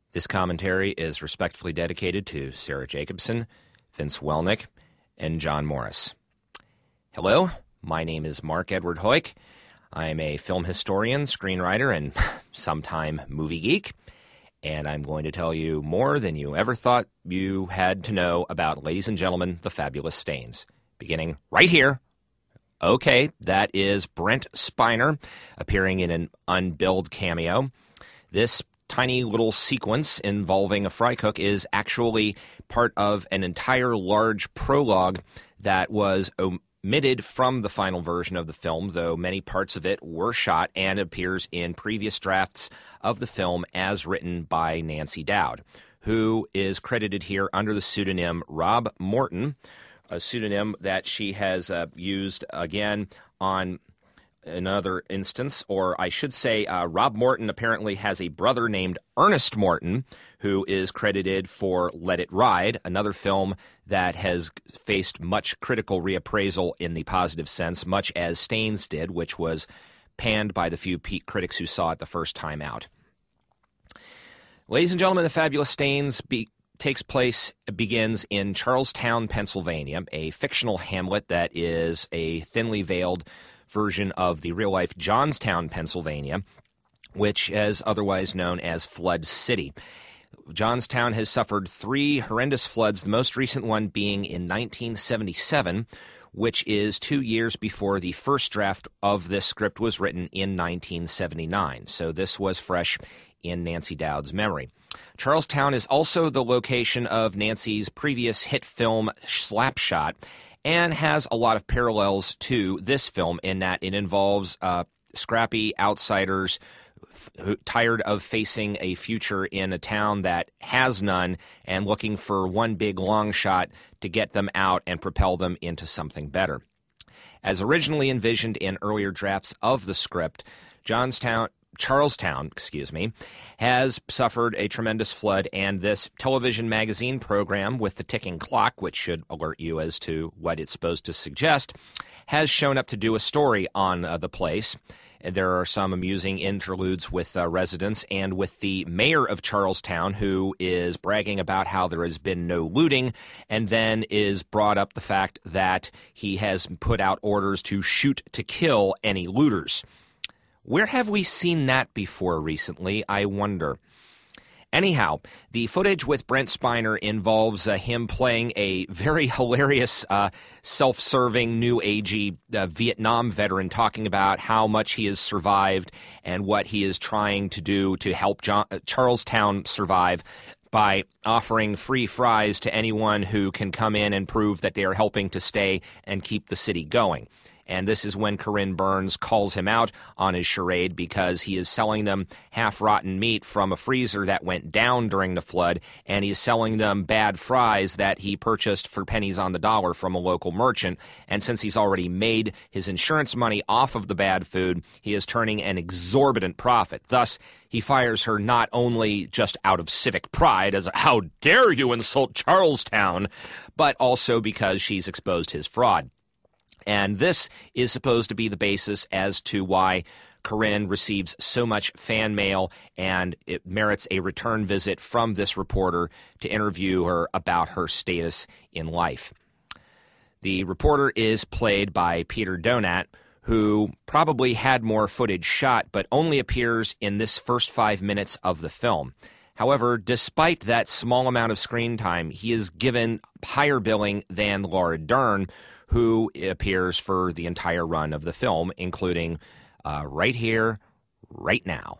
This commentary is respectfully dedicated to Sarah Jacobson, Vince Welnick, and John Morris. Hello, my name is Mark Edward Hoyk. I am a film historian, screenwriter, and sometime movie geek, and I'm going to tell you more than you ever thought you had to know about, ladies and gentlemen, The Fabulous Stains, beginning right here. Okay, that is Brent Spiner appearing in an unbilled cameo. This tiny little sequence involving a fry cook is actually part of an entire large prologue that was omitted from the final version of the film, though many parts of it were shot and appears in previous drafts of the film as written by Nancy Dowd, who is credited here under the pseudonym Rob Morton, a pseudonym that she has used again on another instance, or I should say Rob Morton apparently has a brother named Ernest Morton, who is credited for Let It Ride, another film that has faced much critical reappraisal in the positive sense, much as Stains did, which was panned by the few critics who saw it the first time out. Ladies and gentlemen, The Fabulous Stains begins in Charlestown, Pennsylvania, a fictional hamlet that is a thinly veiled version of the real-life Johnstown, Pennsylvania, which is otherwise known as Flood City. Johnstown has suffered 3 horrendous floods, the most recent one being in 1977, which is 2 years before the first draft of this script was written in 1979. So this was fresh in Nancy Dowd's memory. Charlestown is also the location of Nancy's previous hit film Slapshot, and has a lot of parallels to this film in that it involves scrappy outsiders tired of facing a future in a town that has none and looking for one big long shot to get them out and propel them into something better. As originally envisioned in earlier drafts of the script, Charlestown, has suffered a tremendous flood, and this television magazine program with the ticking clock, which should alert you as to what it's supposed to suggest, has shown up to do a story on the place. There are some amusing interludes with residents and with the mayor of Charlestown, who is bragging about how there has been no looting, and then is brought up the fact that he has put out orders to shoot to kill any looters. Where have we seen that before recently, I wonder? Anyhow, the footage with Brent Spiner involves him playing a very hilarious, self-serving, new-agey Vietnam veteran talking about how much he has survived and what he is trying to do to help Charlestown survive by offering free fries to anyone who can come in and prove that they are helping to stay and keep the city going. And this is when Corinne Burns calls him out on his charade because he is selling them half-rotten meat from a freezer that went down during the flood, and he's selling them bad fries that he purchased for pennies on the dollar from a local merchant. And since he's already made his insurance money off of the bad food, he is turning an exorbitant profit. Thus, he fires her not only just out of civic pride, as a, "How dare you insult Charlestown," but also because she's exposed his fraud. And this is supposed to be the basis as to why Corinne receives so much fan mail, and it merits a return visit from this reporter to interview her about her status in life. The reporter is played by Peter Donat, who probably had more footage shot, but only appears in this first 5 minutes of the film. However, despite that small amount of screen time, he is given higher billing than Laura Dern, who appears for the entire run of the film, including right here, right now.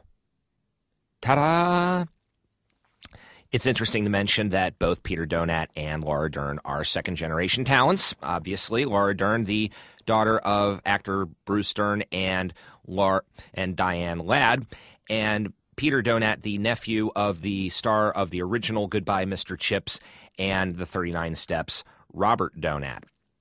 Ta-da! It's interesting to mention that both Peter Donat and Laura Dern are second-generation talents. Obviously, Laura Dern, the daughter of actor Bruce Dern and Diane Ladd, and Peter Donat, the nephew of the star of the original Goodbye, Mr. Chips and the 39 Steps, Robert Donat.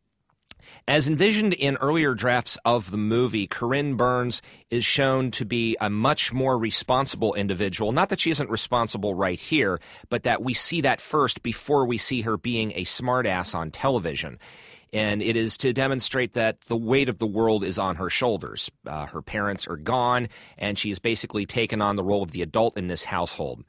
As envisioned in earlier drafts of the movie, Corinne Burns is shown to be a much more responsible individual. Not that she isn't responsible right here, but that we see that first before we see her being a smartass on television. And it is to demonstrate that the weight of the world is on her shoulders. Her parents are gone, and she has basically taken on the role of the adult in this household.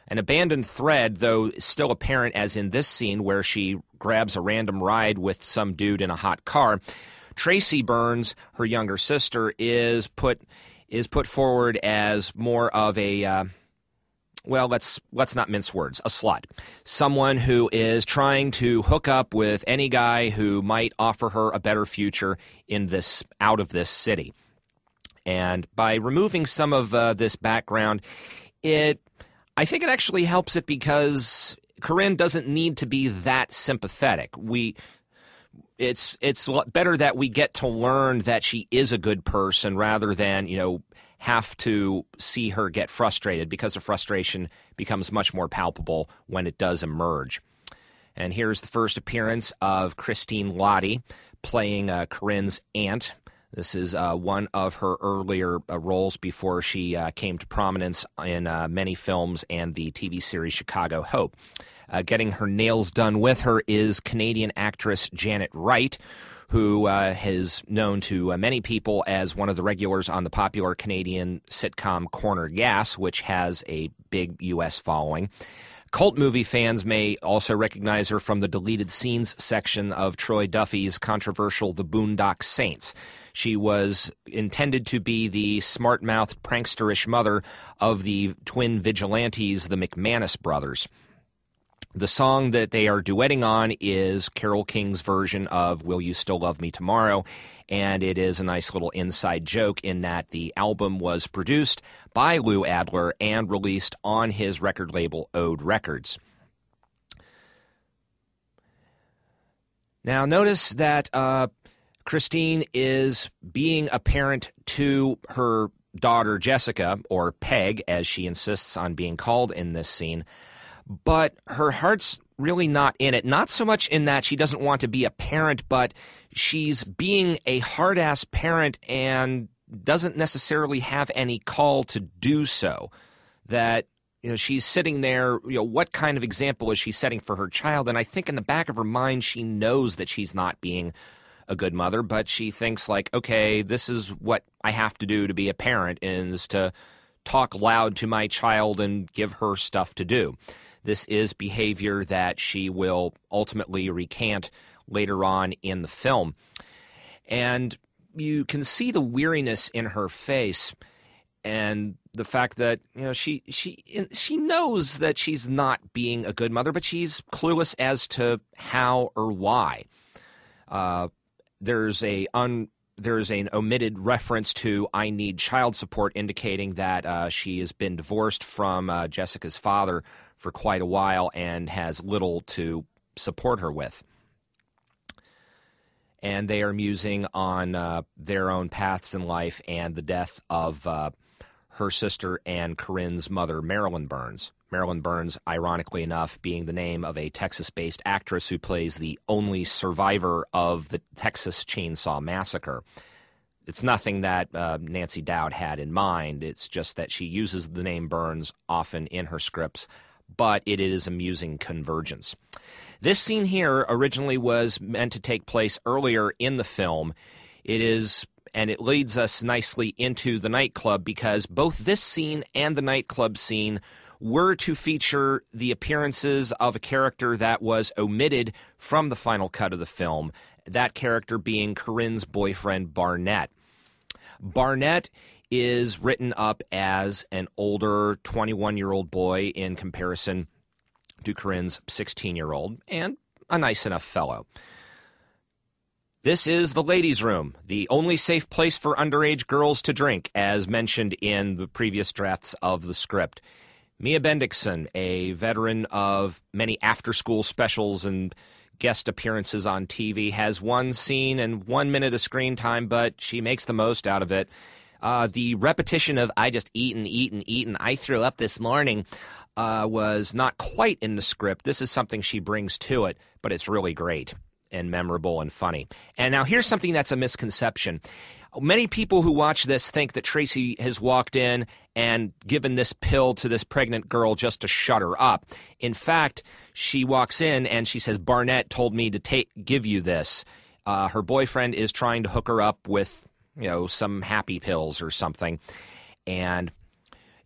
An abandoned thread, though still apparent as in this scene where she grabs a random ride with some dude in a hot car. Tracy Burns, her younger sister, is put forward as more of a well, let's not mince words, a slut. Someone who is trying to hook up with any guy who might offer her a better future out of this city. And by removing some of this background, I think it actually helps it because Corinne doesn't need to be that sympathetic. It's better that we get to learn that she is a good person rather than, have to see her get frustrated, because the frustration becomes much more palpable when it does emerge. And here's the first appearance of Christine Lahti playing Corinne's aunt. This is one of her earlier roles before she came to prominence in many films and the TV series Chicago Hope. Getting her nails done with her is Canadian actress Janet Wright, who is known to many people as one of the regulars on the popular Canadian sitcom Corner Gas, which has a big U.S. following. Cult movie fans may also recognize her from the deleted scenes section of Troy Duffy's controversial The Boondock Saints. She was intended to be the smart-mouthed, pranksterish mother of the twin vigilantes, the McManus brothers. The song that they are duetting on is Carole King's version of Will You Still Love Me Tomorrow, and it is a nice little inside joke in that the album was produced by Lou Adler and released on his record label Ode Records. Now notice that Christine is being a parent to her daughter Jessica, or Peg, as she insists on being called in this scene, but her heart's really not in it. Not so much in that she doesn't want to be a parent, but she's being a hard-ass parent and doesn't necessarily have any call to do so. That, she's sitting there, what kind of example is she setting for her child? And I think in the back of her mind, she knows that she's not being a good mother, but she thinks like, okay, this is what I have to do to be a parent, is to talk loud to my child and give her stuff to do. This is behavior that she will ultimately recant later on in the film. And you can see the weariness in her face and the fact that, she knows that she's not being a good mother, but she's clueless as to how or why. There's an omitted reference to I need child support, indicating that she has been divorced from Jessica's father for quite a while and has little to support her with. And they are musing on their own paths in life and the death of her sister and Corinne's mother, Marilyn Burns. Marilyn Burns, ironically enough, being the name of a Texas-based actress who plays the only survivor of the Texas Chainsaw Massacre. It's nothing that Nancy Dowd had in mind. It's just that she uses the name Burns often in her scripts, but it is a amusing convergence. This scene here originally was meant to take place earlier in the film. And it leads us nicely into the nightclub, because both this scene and the nightclub scene were to feature the appearances of a character that was omitted from the final cut of the film, that character being Corinne's boyfriend, Barnett. Barnett is written up as an older 21-year-old boy in comparison to Corinne's 16-year-old, and a nice enough fellow. This is the ladies' room, the only safe place for underage girls to drink, as mentioned in the previous drafts of the script. Mia Bendixson, a veteran of many after-school specials and guest appearances on TV, has one scene and 1 minute of screen time, but she makes the most out of it. The repetition of I just eat and eat and eat and I threw up this morning was not quite in the script. This is something she brings to it, but it's really great and memorable and funny. And now here's something that's a misconception. Many people who watch this think that Tracy has walked in and given this pill to this pregnant girl just to shut her up. In fact, she walks in and she says, Barnett told me to give you this. Her boyfriend is trying to hook her up with, some happy pills or something. And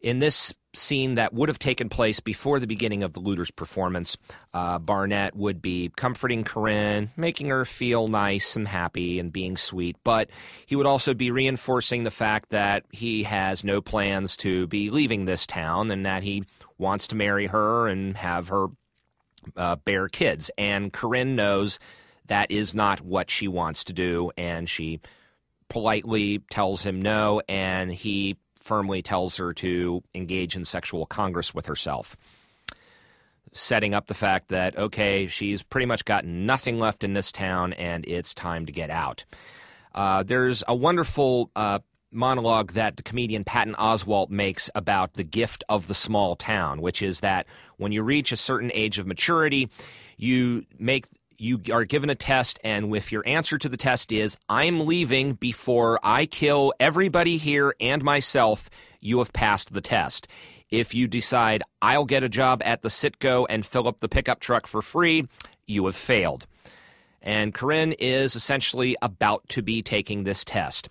In this scene that would have taken place before the beginning of the Looters' performance, Barnett would be comforting Corinne, making her feel nice and happy and being sweet, but he would also be reinforcing the fact that he has no plans to be leaving this town and that he wants to marry her and have her bear kids. And Corinne knows that is not what she wants to do, and she politely tells him no, and he firmly tells her to engage in sexual congress with herself, setting up the fact that, okay, she's pretty much got nothing left in this town and it's time to get out. There's a wonderful monologue that the comedian Patton Oswalt makes about the gift of the small town, which is that when you reach a certain age of maturity, you are given a test, and if your answer to the test is, I'm leaving before I kill everybody here and myself, you have passed the test. If you decide, I'll get a job at the Citgo and fill up the pickup truck for free, you have failed. And Corinne is essentially about to be taking this test.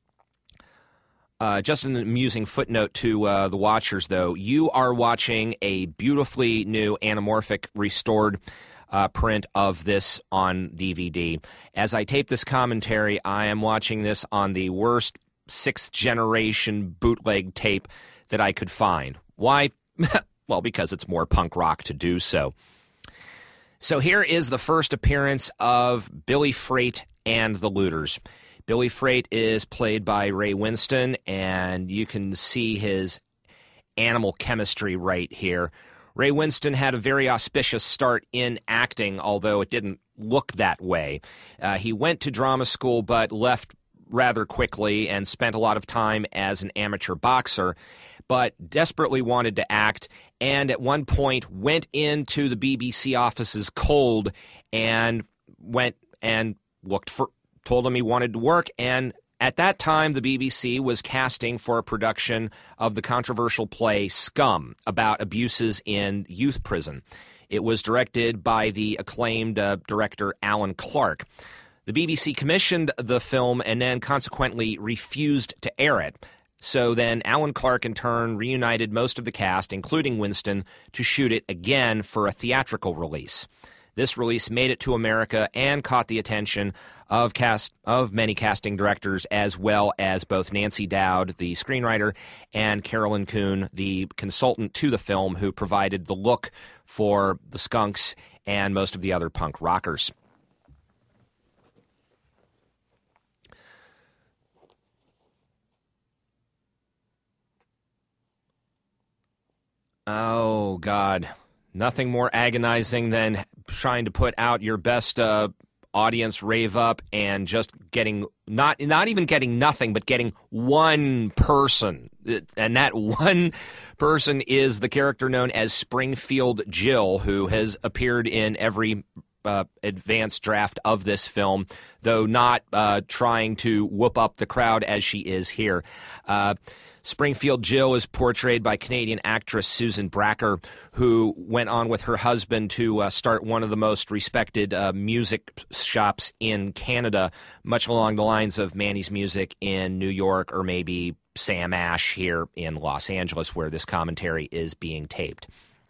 Just an amusing footnote to the watchers, though. You are watching a beautifully new anamorphic restored print of this on DVD. As I tape this commentary, I am watching this on the worst 6th-generation bootleg tape that I could find. Why? Well, because it's more punk rock to do so. So here is the first appearance of Billy Freight and the Looters. Billy Freight is played by Ray Winston, and you can see his animal chemistry right here. Ray Winston had a very auspicious start in acting, although it didn't look that way. He went to drama school but left rather quickly and spent a lot of time as an amateur boxer, but desperately wanted to act, and at one point went into the BBC offices cold and went and told him he wanted to work, and at that time, the BBC was casting for a production of the controversial play Scum, about abuses in youth prison. It was directed by the acclaimed director Alan Clark. The BBC commissioned the film and then consequently refused to air it. So then Alan Clark in turn reunited most of the cast, including Winston, to shoot it again for a theatrical release. This release made it to America and caught the attention of many casting directors, as well as both Nancy Dowd, the screenwriter, and Carolyn Kuhn, the consultant to the film, who provided the look for the Skunks and most of the other punk rockers. Oh, God. Nothing more agonizing than trying to put out your best audience rave up and just getting, not even getting nothing, but getting one person. And that one person is the character known as Springfield Jill, who has appeared in every advanced draft of this film, though not trying to whoop up the crowd as she is here. Springfield Jill is portrayed by Canadian actress Susan Bracker, who went on with her husband to start one of the most respected music shops in Canada, much along the lines of Manny's Music in New York, or maybe Sam Ash here in Los Angeles, where this commentary is being taped.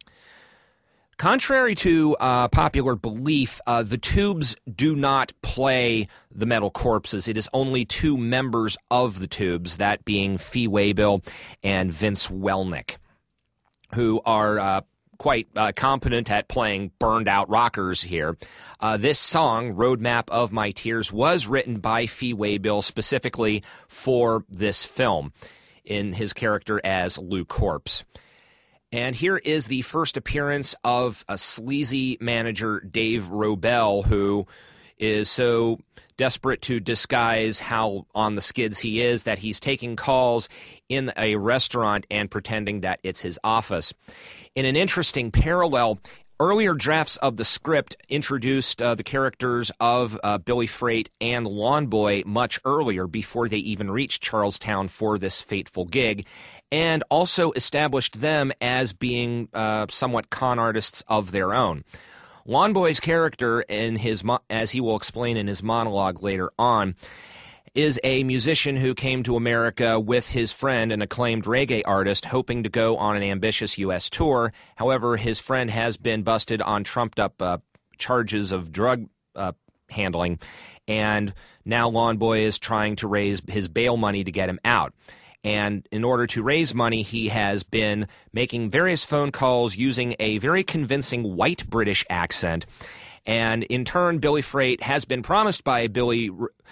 Contrary to popular belief, the Tubes do not play the Metal Corpses. It is only two members of the Tubes, that being Fee Waybill and Vince Welnick, who are quite competent at playing burned-out rockers here. This song, Roadmap of My Tears, was written by Fee Waybill specifically for this film in his character as Lou Corpse. And here is the first appearance of a sleazy manager, Dave Robel, who is so desperate to disguise how on the skids he is that he's taking calls in a restaurant and pretending that it's his office. In an interesting parallel, earlier drafts of the script introduced the characters of Billy Freight and Lawn Boy much earlier, before they even reached Charlestown for this fateful gig, and also established them as being somewhat con artists of their own. Lawn Boy's character, as he will explain in his monologue later on, is a musician who came to America with his friend, an acclaimed reggae artist, hoping to go on an ambitious U.S. tour. However, his friend has been busted on trumped-up charges of drug handling, and now Lawn Boy is trying to raise his bail money to get him out. And in order to raise money, he has been making various phone calls using a very convincing white British accent. And in turn, Billy Freight has been promised by Dave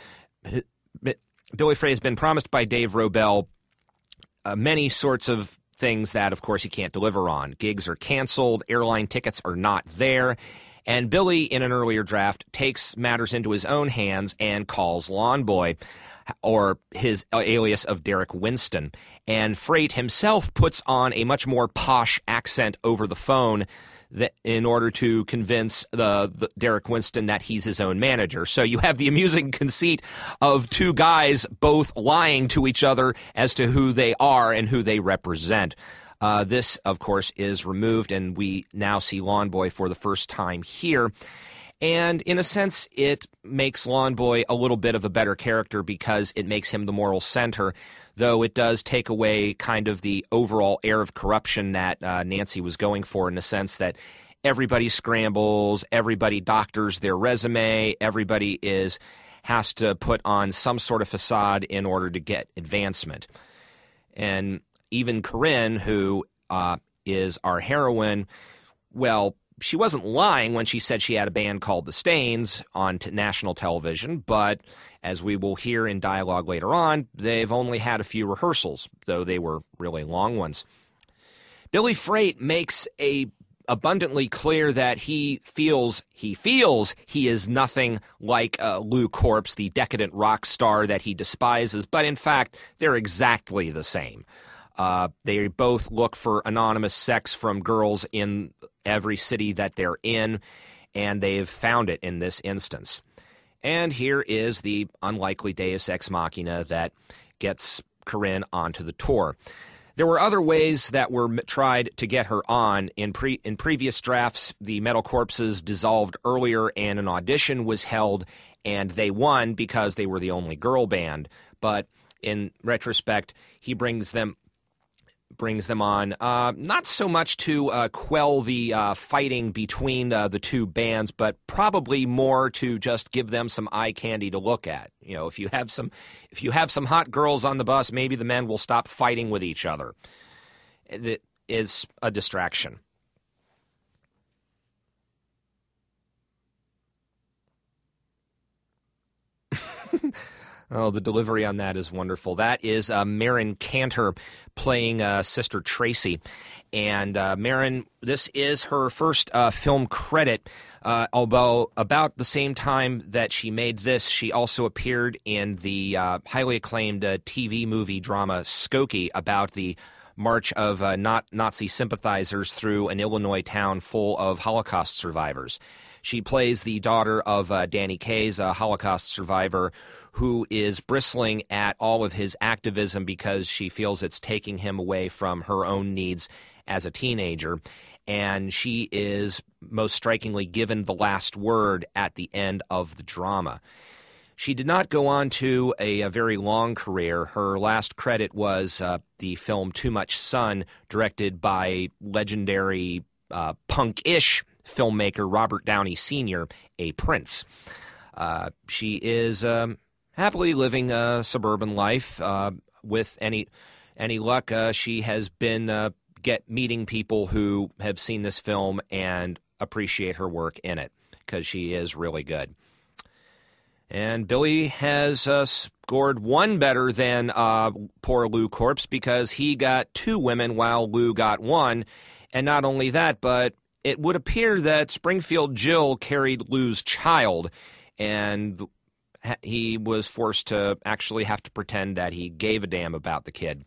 Robel many sorts of things that, of course, he can't deliver on. Gigs are canceled, airline tickets are not there, and Billy, in an earlier draft, takes matters into his own hands and calls Lawn Boy, or his alias of Derek Winston. And Freight himself puts on a much more posh accent over the phone in order to convince the Derek Winston that he's his own manager. So you have the amusing conceit of two guys both lying to each other as to who they are and who they represent. This, of course, is removed, and we now see Lawn Boy for the first time here. And in a sense, it makes Lawn Boy a little bit of a better character because it makes him the moral center, though it does take away kind of the overall air of corruption that Nancy was going for, in the sense that everybody scrambles, everybody doctors their resume, everybody has to put on some sort of facade in order to get advancement. And even Corinne, who is our heroine, well, she wasn't lying when she said she had a band called The Stains on national television, but as we will hear in dialogue later on, they've only had a few rehearsals, though they were really long ones. Billy Freight makes abundantly clear that he feels he is nothing like Lou Corpse, the decadent rock star that he despises, but in fact, they're exactly the same. They both look for anonymous sex from girls in every city that they're in, and they've found it in this instance. And here is the unlikely deus ex machina that gets Corinne onto the tour. There were other ways that were tried to get her on. In previous drafts, the Metal Corpses dissolved earlier, and an audition was held, and they won because they were the only girl band. But in retrospect, he brings them on, not so much to quell the fighting between the two bands, but probably more to just give them some eye candy to look at. You know, if you have some hot girls on the bus, maybe the men will stop fighting with each other. It is a distraction. Oh, the delivery on that is wonderful. That is Marin Cantor playing Sister Tracy. And Marin, this is her first film credit, although about the same time that she made this, she also appeared in the highly acclaimed TV movie drama Skokie about the march of Nazi sympathizers through an Illinois town full of Holocaust survivors. She plays the daughter of Danny Kaye's a Holocaust survivor who is bristling at all of his activism because she feels it's taking him away from her own needs as a teenager. And she is most strikingly given the last word at the end of the drama. She did not go on to a very long career. Her last credit was the film Too Much Sun, directed by legendary punk-ish filmmaker Robert Downey Sr., a Prince. She is happily living a suburban life. With any luck, she has been meeting people who have seen this film and appreciate her work in it, because she is really good. And Billy has scored one better than poor Lou Corpse, because he got two women while Lou got one. And not only that, but it would appear that Springfield Jill carried Lou's child, and he was forced to actually have to pretend that he gave a damn about the kid.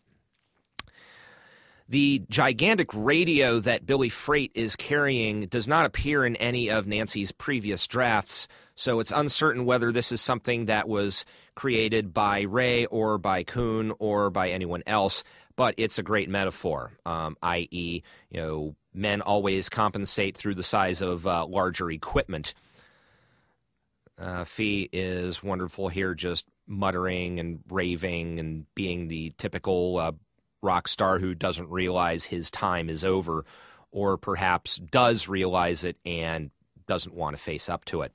The gigantic radio that Billy Freight is carrying does not appear in any of Nancy's previous drafts, so it's uncertain whether this is something that was created by Ray or by Kuhn or by anyone else, but it's a great metaphor, i.e., men always compensate through the size of larger equipment. Fee is wonderful here, just muttering and raving and being the typical rock star who doesn't realize his time is over, or perhaps does realize it and doesn't want to face up to it.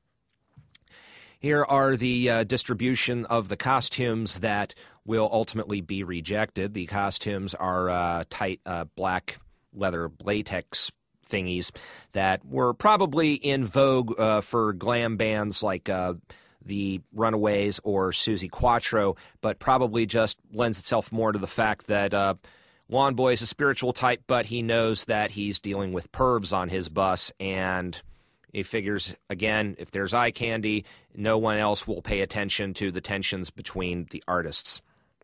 Here are the distribution of the costumes that will ultimately be rejected. The costumes are tight black leather latex thingies that were probably in vogue for glam bands like the Runaways or Suzi Quatro, but probably just lends itself more to the fact that Lawn Boy is a spiritual type, but he knows that he's dealing with pervs on his bus, and he figures, again, if there's eye candy, no one else will pay attention to the tensions between the artists.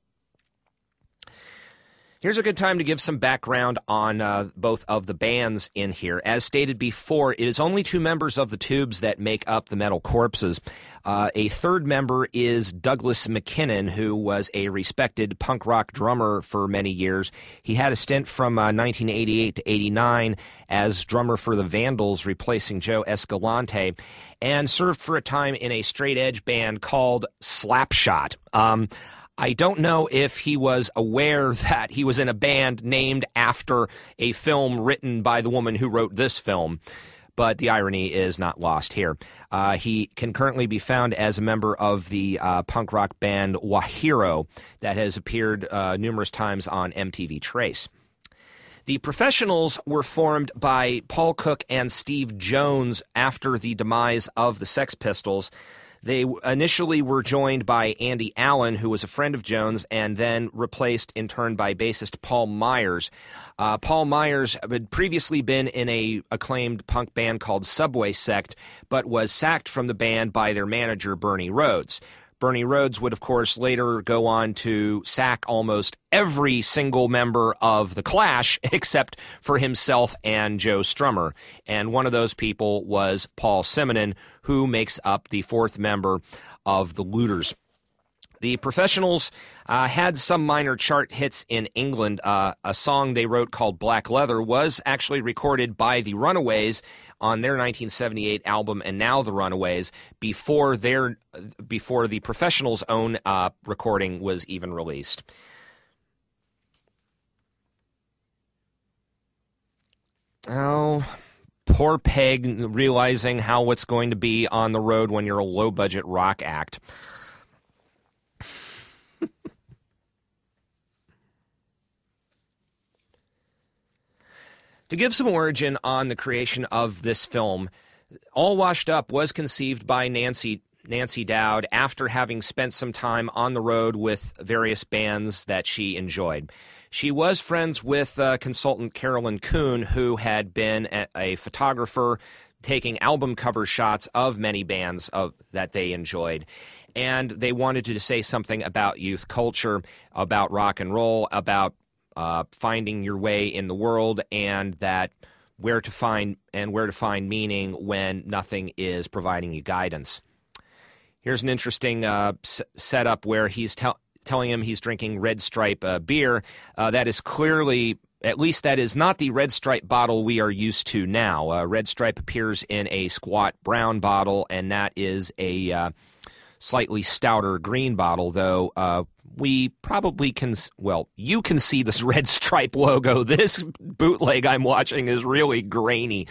Here's a good time to give some background on both of the bands in here. As stated before, it is only 2 members of the Tubes that make up the Metal Corpses. A third member is Douglas McKinnon, who was a respected punk rock drummer for many years. He had a stint from 1988 to 89 as drummer for the Vandals, replacing Joe Escalante, and served for a time in a straight edge band called Slapshot. I don't know if he was aware that he was in a band named after a film written by the woman who wrote this film, but the irony is not lost here. He can currently be found as a member of the punk rock band Wahiro that has appeared numerous times on MTV Trace. The Professionals were formed by Paul Cook and Steve Jones after the demise of the Sex Pistols. They initially were joined by Andy Allen, who was a friend of Jones, and then replaced in turn by bassist Paul Myers. Paul Myers had previously been in a acclaimed punk band called Subway Sect, but was sacked from the band by their manager, Bernie Rhodes. Bernie Rhodes would, of course, later go on to sack almost every single member of The Clash except for himself and Joe Strummer. And one of those people was Paul Simonon, who makes up the 4th member of the Looters. The Professionals had some minor chart hits in England. A song they wrote called Black Leather was actually recorded by the Runaways on their 1978 album, And Now the Runaways, before the Professionals' own recording was even released. Oh, poor Peg realizing how it's going to be on the road when you're a low-budget rock act. To give some origin on the creation of this film, All Washed Up was conceived by Nancy Dowd after having spent some time on the road with various bands that she enjoyed. She was friends with consultant Carolyn Kuhn, who had been a photographer taking album cover shots of many bands that they enjoyed. And they wanted to say something about youth culture, about rock and roll, about finding your way in the world, and that where to find meaning when nothing is providing you guidance. Here's an interesting setup where he's telling him he's drinking Red Stripe beer. That is clearly, at least that is not the Red Stripe bottle we are used to now. Red Stripe appears in a squat brown bottle, and that is a slightly stouter green bottle, though we probably can, well, you can see this Red Stripe logo. This bootleg I'm watching is really grainy.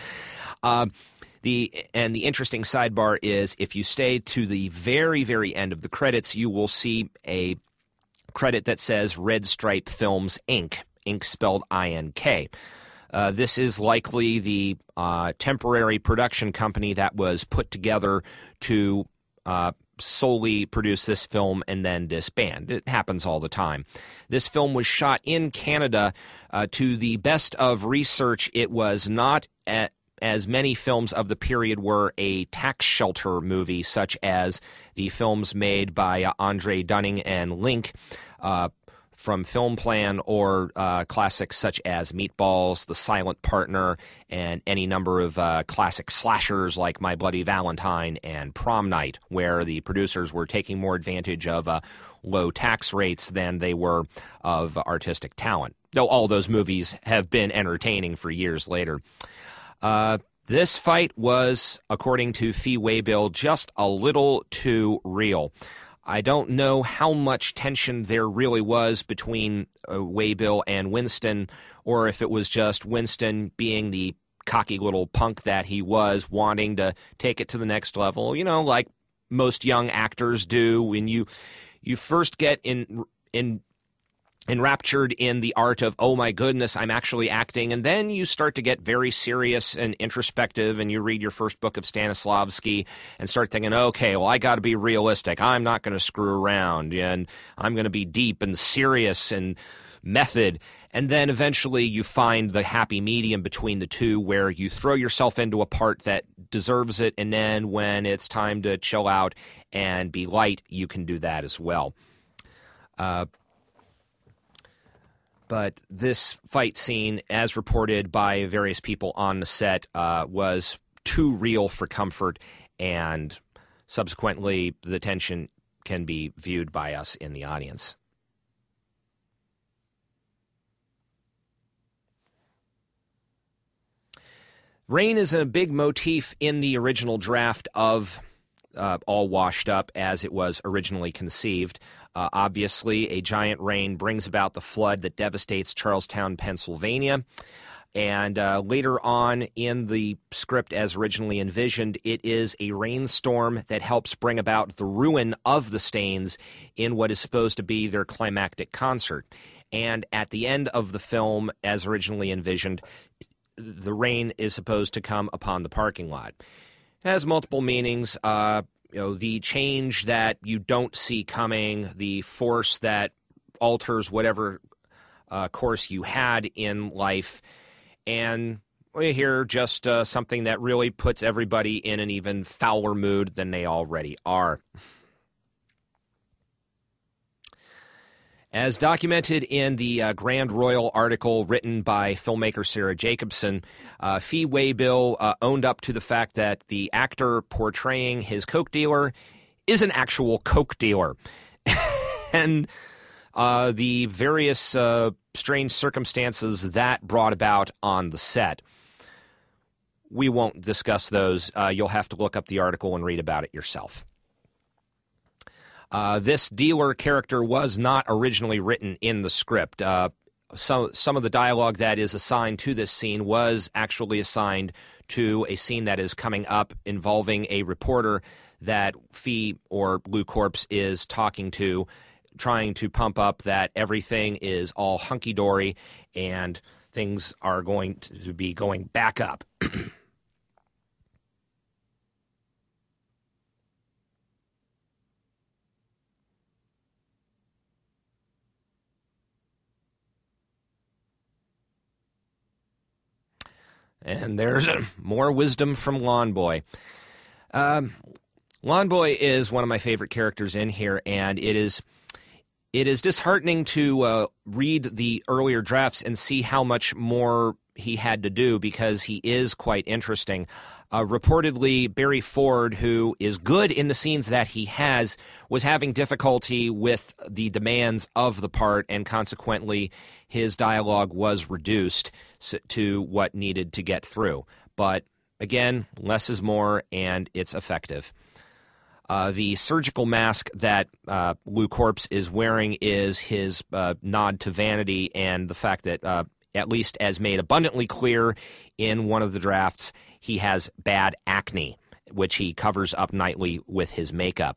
The interesting sidebar is if you stay to the very, very end of the credits, you will see a credit that says Red Stripe Films, Inc., Inc. spelled I-N-K. This is likely the temporary production company that was put together to solely produce this film and then disband. It happens all the time. This film was shot in Canada. To the best of research, it was not as many films of the period were a tax shelter movie, such as the films made by Andre Dunning and Link from Film Plan, or classics such as Meatballs, The Silent Partner, and any number of classic slashers like My Bloody Valentine and Prom Night, where the producers were taking more advantage of low tax rates than they were of artistic talent, though all those movies have been entertaining for years later. This fight was, according to Fee Waybill, just a little too real. I don't know how much tension there really was between Waybill and Winston, or if it was just Winston being the cocky little punk that he was, wanting to take it to the next level, like most young actors do when you first get enraptured in the art of, oh my goodness, I'm actually acting, and then you start to get very serious and introspective, and you read your first book of Stanislavski and start thinking, okay, well, I got to be realistic. I'm not going to screw around, and I'm going to be deep and serious and method. And then eventually you find the happy medium between the two, where you throw yourself into a part that deserves it, and then when it's time to chill out and be light, you can do that as well. But this fight scene, as reported by various people on the set, was too real for comfort, and subsequently the tension can be viewed by us in the audience. Rain is a big motif in the original draft of All Washed Up as it was originally conceived. Obviously, a giant rain brings about the flood that devastates Charlestown, Pennsylvania. And later on in the script as originally envisioned, it is a rainstorm that helps bring about the ruin of the Stains in what is supposed to be their climactic concert. And at the end of the film, as originally envisioned, the rain is supposed to come upon the parking lot. It has multiple meanings. The change that you don't see coming, the force that alters whatever course you had in life, and we hear just something that really puts everybody in an even fouler mood than they already are. As documented in the Grand Royal article written by filmmaker Sarah Jacobson, Fee Waybill owned up to the fact that the actor portraying his coke dealer is an actual coke dealer. And the various strange circumstances that brought about on the set. We won't discuss those. You'll have to look up the article and read about it yourself. This dealer character was not originally written in the script. Some of the dialogue that is assigned to this scene was actually assigned to a scene that is coming up involving a reporter that Fee or Lou Corpse is talking to, trying to pump up that everything is all hunky-dory and things are going to be going back up. And there's more wisdom from Lawn Boy. Lawn Boy is one of my favorite characters in here, and it is disheartening to read the earlier drafts and see how much more he had to do, because he is quite interesting. Reportedly, Barry Ford, who is good in the scenes that he has, was having difficulty with the demands of the part, and consequently his dialogue was reduced to what needed to get through. But again, less is more, and it's effective. The surgical mask that Lou Corpse is wearing is his nod to vanity, and the fact that, at least as made abundantly clear in one of the drafts, he has bad acne, which he covers up nightly with his makeup.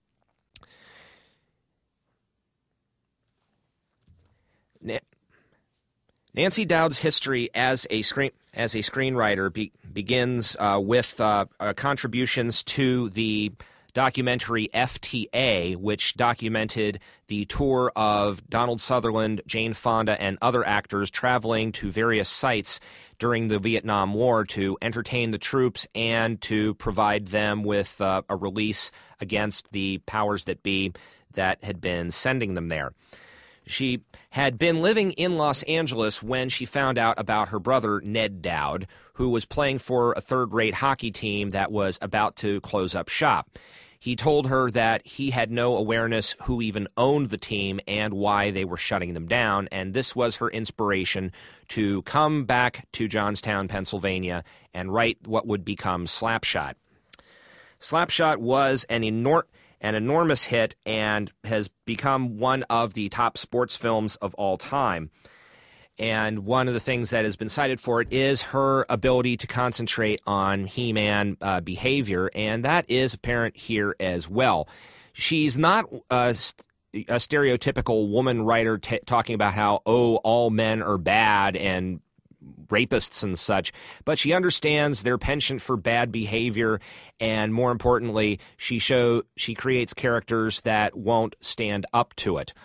Nancy Dowd's history as a screenwriter begins with contributions to the documentary FTA, which documented the tour of Donald Sutherland, Jane Fonda, and other actors traveling to various sites during the Vietnam War to entertain the troops and to provide them with a release against the powers that be that had been sending them there. She had been living in Los Angeles when she found out about her brother, Ned Dowd, who was playing for a third-rate hockey team that was about to close up shop. He told her that he had no awareness who even owned the team and why they were shutting them down, and this was her inspiration to come back to Johnstown, Pennsylvania, and write what would become Slapshot. Slapshot was an an enormous hit and has become one of the top sports films of all time. And one of the things that has been cited for it is her ability to concentrate on He-Man behavior, and that is apparent here as well. She's not a stereotypical woman writer talking about how, all men are bad and rapists and such, but she understands their penchant for bad behavior, and more importantly, she creates characters that won't stand up to it,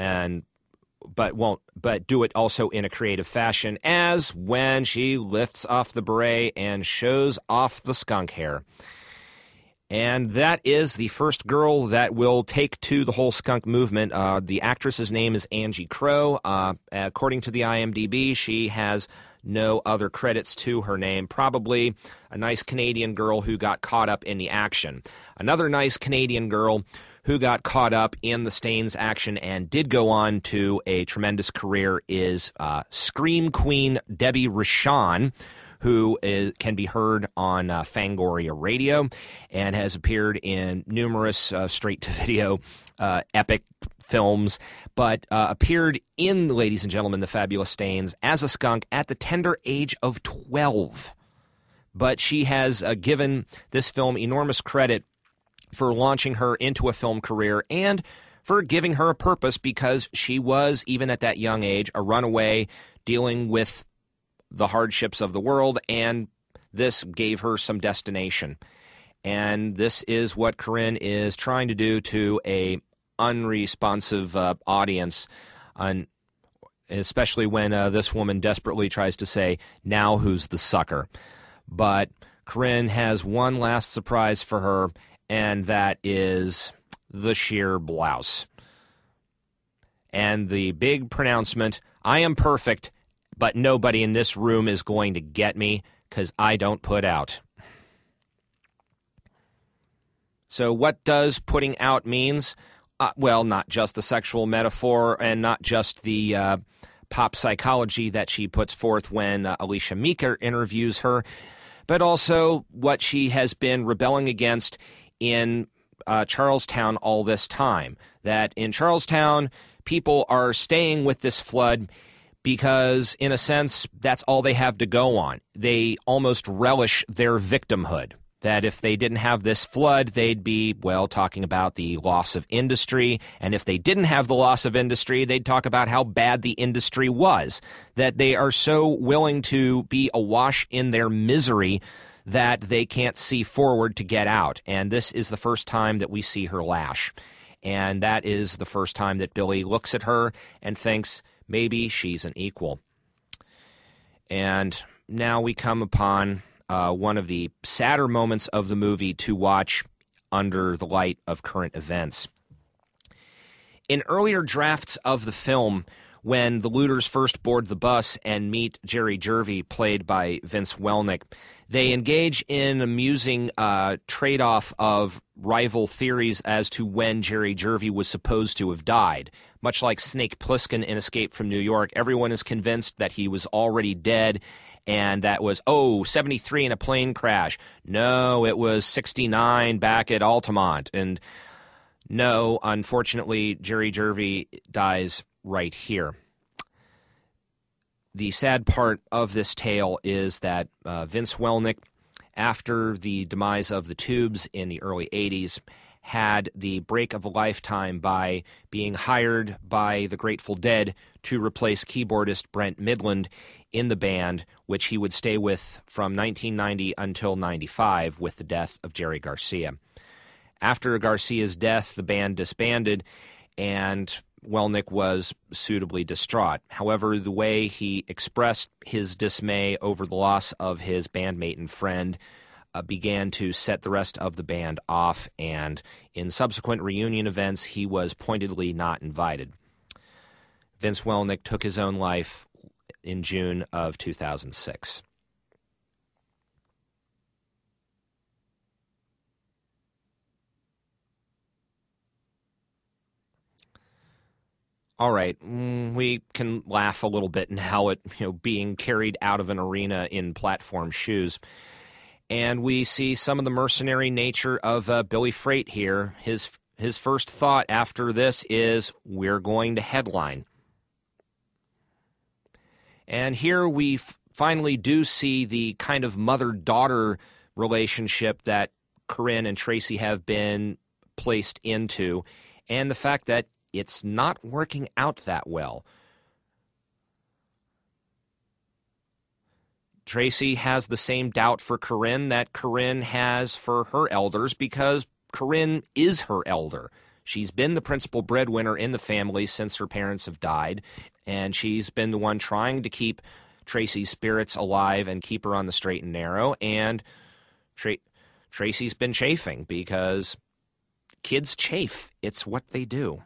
but do it also in a creative fashion, as when she lifts off the beret and shows off the skunk hair. And that is the first girl that will take to the whole skunk movement. The actress's name is Angie Crow. According to the IMDb, she has no other credits to her name. Probably a nice Canadian girl who got caught up in the action. Another nice Canadian girl who got caught up in the Stains action and did go on to a tremendous career is Scream Queen Debbie Rochon, who can be heard on Fangoria Radio and has appeared in numerous straight-to-video epic films, but appeared in Ladies and Gentlemen, The Fabulous Stains as a skunk at the tender age of 12. But she has given this film enormous credit for launching her into a film career and for giving her a purpose, because she was, even at that young age, a runaway dealing with the hardships of the world, and this gave her some destination. And this is what Corinne is trying to do to a unresponsive audience, especially when this woman desperately tries to say, "Now who's the sucker?" But Corinne has one last surprise for her, and that is the sheer blouse. And the big pronouncement, "I am perfect, but nobody in this room is going to get me because I don't put out." So what does putting out means? Well, not just the sexual metaphor and not just the pop psychology that she puts forth when Alicia Meeker interviews her, but also what she has been rebelling against in Charlestown all this time. That in Charlestown, people are staying with this flood because, in a sense, that's all they have to go on. They almost relish their victimhood. That if they didn't have this flood, they'd be, well, talking about the loss of industry. And if they didn't have the loss of industry, they'd talk about how bad the industry was. That they are so willing to be awash in their misery that they can't see forward to get out. And this is the first time that we see her lash. And that is the first time that Billy looks at her and thinks maybe she's an equal. And now we come upon one of the sadder moments of the movie to watch under the light of current events. In earlier drafts of the film, when the looters first board the bus and meet Jerry Jervey, played by Vince Welnick, they engage in amusing trade-off of rival theories as to when Jerry Jervey was supposed to have died. Much like Snake Plissken in Escape from New York, everyone is convinced that he was already dead, and that was, 73 in a plane crash. No, it was 69 back at Altamont. And no, unfortunately, Jerry Jervey dies right here. The sad part of this tale is that Vince Welnick, after the demise of the Tubes in the early 80s, had the break of a lifetime by being hired by the Grateful Dead to replace keyboardist Brent Midland in the band, which he would stay with from 1990 until 95 with the death of Jerry Garcia. After Garcia's death, the band disbanded, and Welnick was suitably distraught. However, the way he expressed his dismay over the loss of his bandmate and friend began to set the rest of the band off, and in subsequent reunion events, he was pointedly not invited. Vince Welnick took his own life in June of 2006. All right, we can laugh a little bit now at being carried out of an arena in platform shoes. And we see some of the mercenary nature of Billy Freight here. His his first thought after this is, we're going to headline. And here we finally do see the kind of mother-daughter relationship that Corinne and Tracy have been placed into, and the fact that it's not working out that well. Tracy has the same doubt for Corinne that Corinne has for her elders because Corinne is her elder. She's been the principal breadwinner in the family since her parents have died, and she's been the one trying to keep Tracy's spirits alive and keep her on the straight and narrow, and Tracy's been chafing because kids chafe. It's what they do.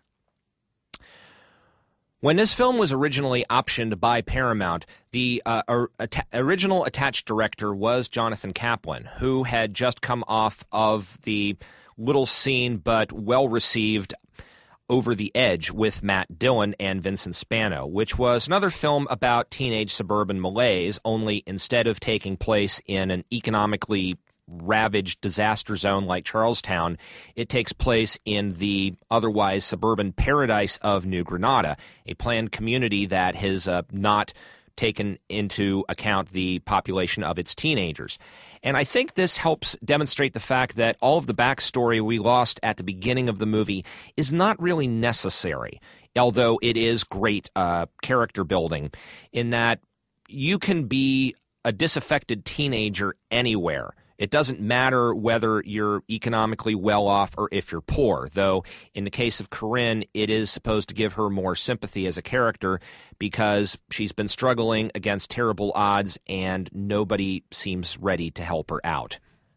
When this film was originally optioned by Paramount, the original attached director was Jonathan Kaplan, who had just come off of the little seen but well-received Over the Edge with Matt Dillon and Vincent Spano, which was another film about teenage suburban malaise, only instead of taking place in an economically ravaged disaster zone like Charlestown, it takes place in the otherwise suburban paradise of New Granada, a planned community that has not taken into account the population of its teenagers. And I think this helps demonstrate the fact that all of the backstory we lost at the beginning of the movie is not really necessary, although it is great character building in that you can be a disaffected teenager anywhere. It doesn't matter whether you're economically well off or if you're poor, though in the case of Corinne, it is supposed to give her more sympathy as a character because she's been struggling against terrible odds and nobody seems ready to help her out.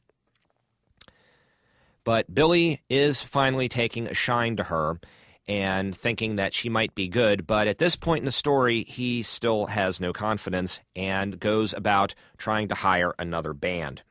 But Billy is finally taking a shine to her and thinking that she might be good, but at this point in the story, he still has no confidence and goes about trying to hire another band.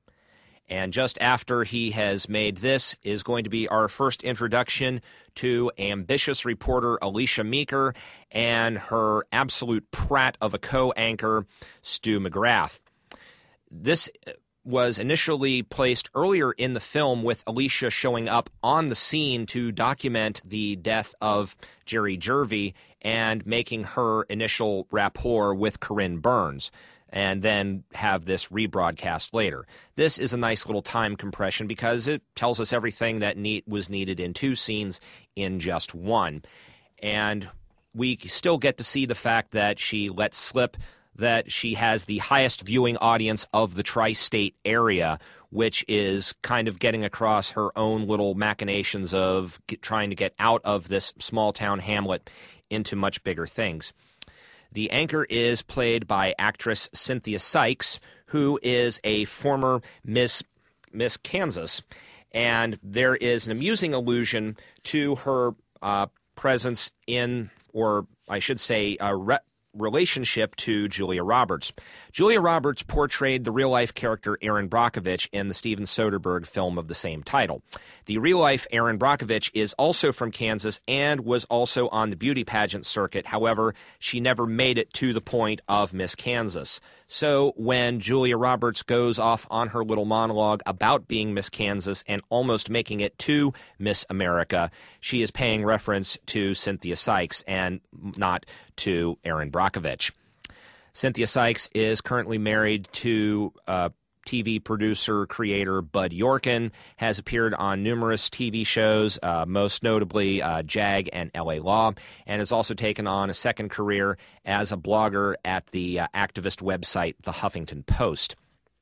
And just after he has made this is going to be our first introduction to ambitious reporter Alicia Meeker and her absolute prat of a co-anchor, Stu McGrath. This was initially placed earlier in the film with Alicia showing up on the scene to document the death of Jerry Jervey and making her initial rapport with Corinne Burns, and then have this rebroadcast later. This is a nice little time compression because it tells us everything that was needed in two scenes in just one. And we still get to see the fact that she lets slip that she has the highest viewing audience of the tri-state area, which is kind of getting across her own little machinations of trying to get out of this small-town hamlet into much bigger things. The anchor is played by actress Cynthia Sykes, who is a former Miss Kansas, and there is an amusing allusion to her presence in, or I should say, relationship to Julia Roberts. Julia Roberts portrayed the real-life character Erin Brockovich in the Steven Soderbergh film of the same title. The real-life Erin Brockovich is also from Kansas and was also on the beauty pageant circuit. However, she never made it to the point of Miss Kansas. So when Julia Roberts goes off on her little monologue about being Miss Kansas and almost making it to Miss America, she is paying reference to Cynthia Sykes and not to Erin Brockovich. Cynthia Sykes is currently married to TV producer, creator Bud Yorkin, has appeared on numerous TV shows, most notably JAG and LA Law, and has also taken on a second career as a blogger at the activist website The Huffington Post.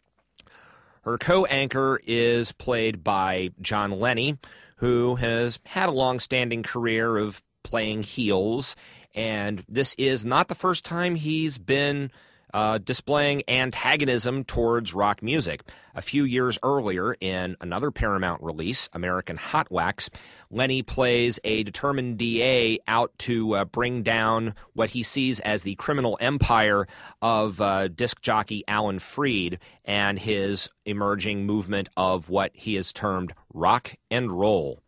Her co-anchor is played by John Lenny, who has had a long-standing career of playing heels, and this is not the first time he's been displaying antagonism towards rock music. A few years earlier, in another Paramount release, American Hot Wax, Lenny plays a determined DA out to bring down what he sees as the criminal empire of disc jockey Alan Freed and his emerging movement of what he has termed rock and roll.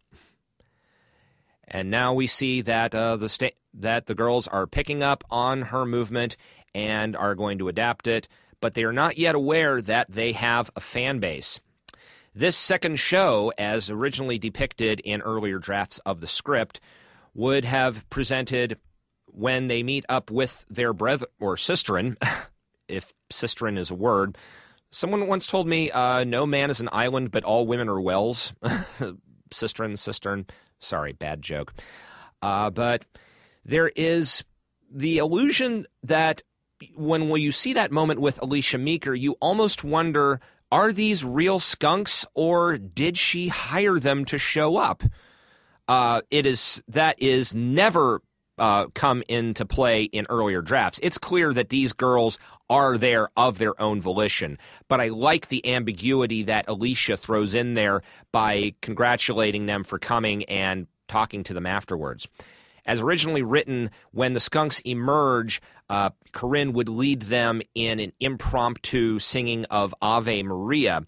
And now we see that that the girls are picking up on her movement and are going to adapt it, but they are not yet aware that they have a fan base. This second show, as originally depicted in earlier drafts of the script, would have presented when they meet up with their brother or sisterin, if sisterin is a word. Someone once told me, no man is an island, but all women are wells. Sisterin, cistern. Sorry, bad joke. But there is the illusion that when you see that moment with Alicia Meeker, you almost wonder, are these real skunks, or did she hire them to show up? That is never come into play in earlier drafts. It's clear that these girls are there of their own volition, but I like the ambiguity that Alicia throws in there by congratulating them for coming and talking to them afterwards. As originally written, when the skunks emerge, Corinne would lead them in an impromptu singing of Ave Maria,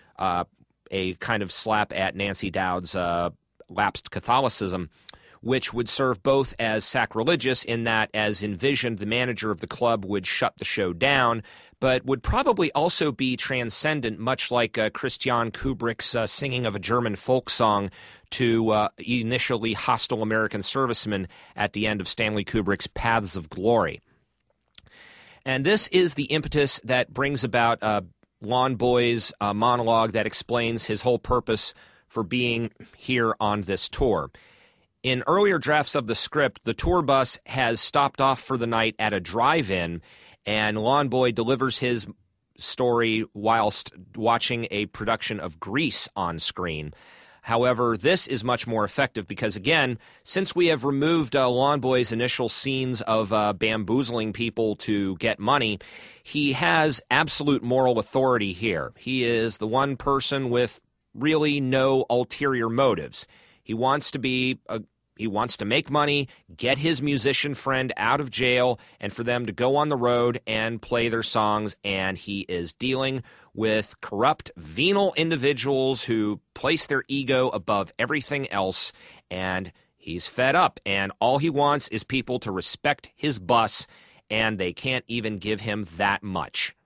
a kind of slap at Nancy Dowd's lapsed Catholicism, which would serve both as sacrilegious in that, as envisioned, the manager of the club would shut the show down, but would probably also be transcendent, much like Christian Kubrick's singing of a German folk song to initially hostile American servicemen at the end of Stanley Kubrick's Paths of Glory. And this is the impetus that brings about Lawn Boy's monologue that explains his whole purpose for being here on this tour. In earlier drafts of the script, the tour bus has stopped off for the night at a drive-in, and Lawn Boy delivers his story whilst watching a production of Grease on screen. However, this is much more effective because, again, since we have removed Lawn Boy's initial scenes of bamboozling people to get money, he has absolute moral authority here. He is the one person with really no ulterior motives. He wants to make money, get his musician friend out of jail, and for them to go on the road and play their songs, and he is dealing with corrupt, venal individuals who place their ego above everything else, and he's fed up, and all he wants is people to respect his bus, and they can't even give him that much.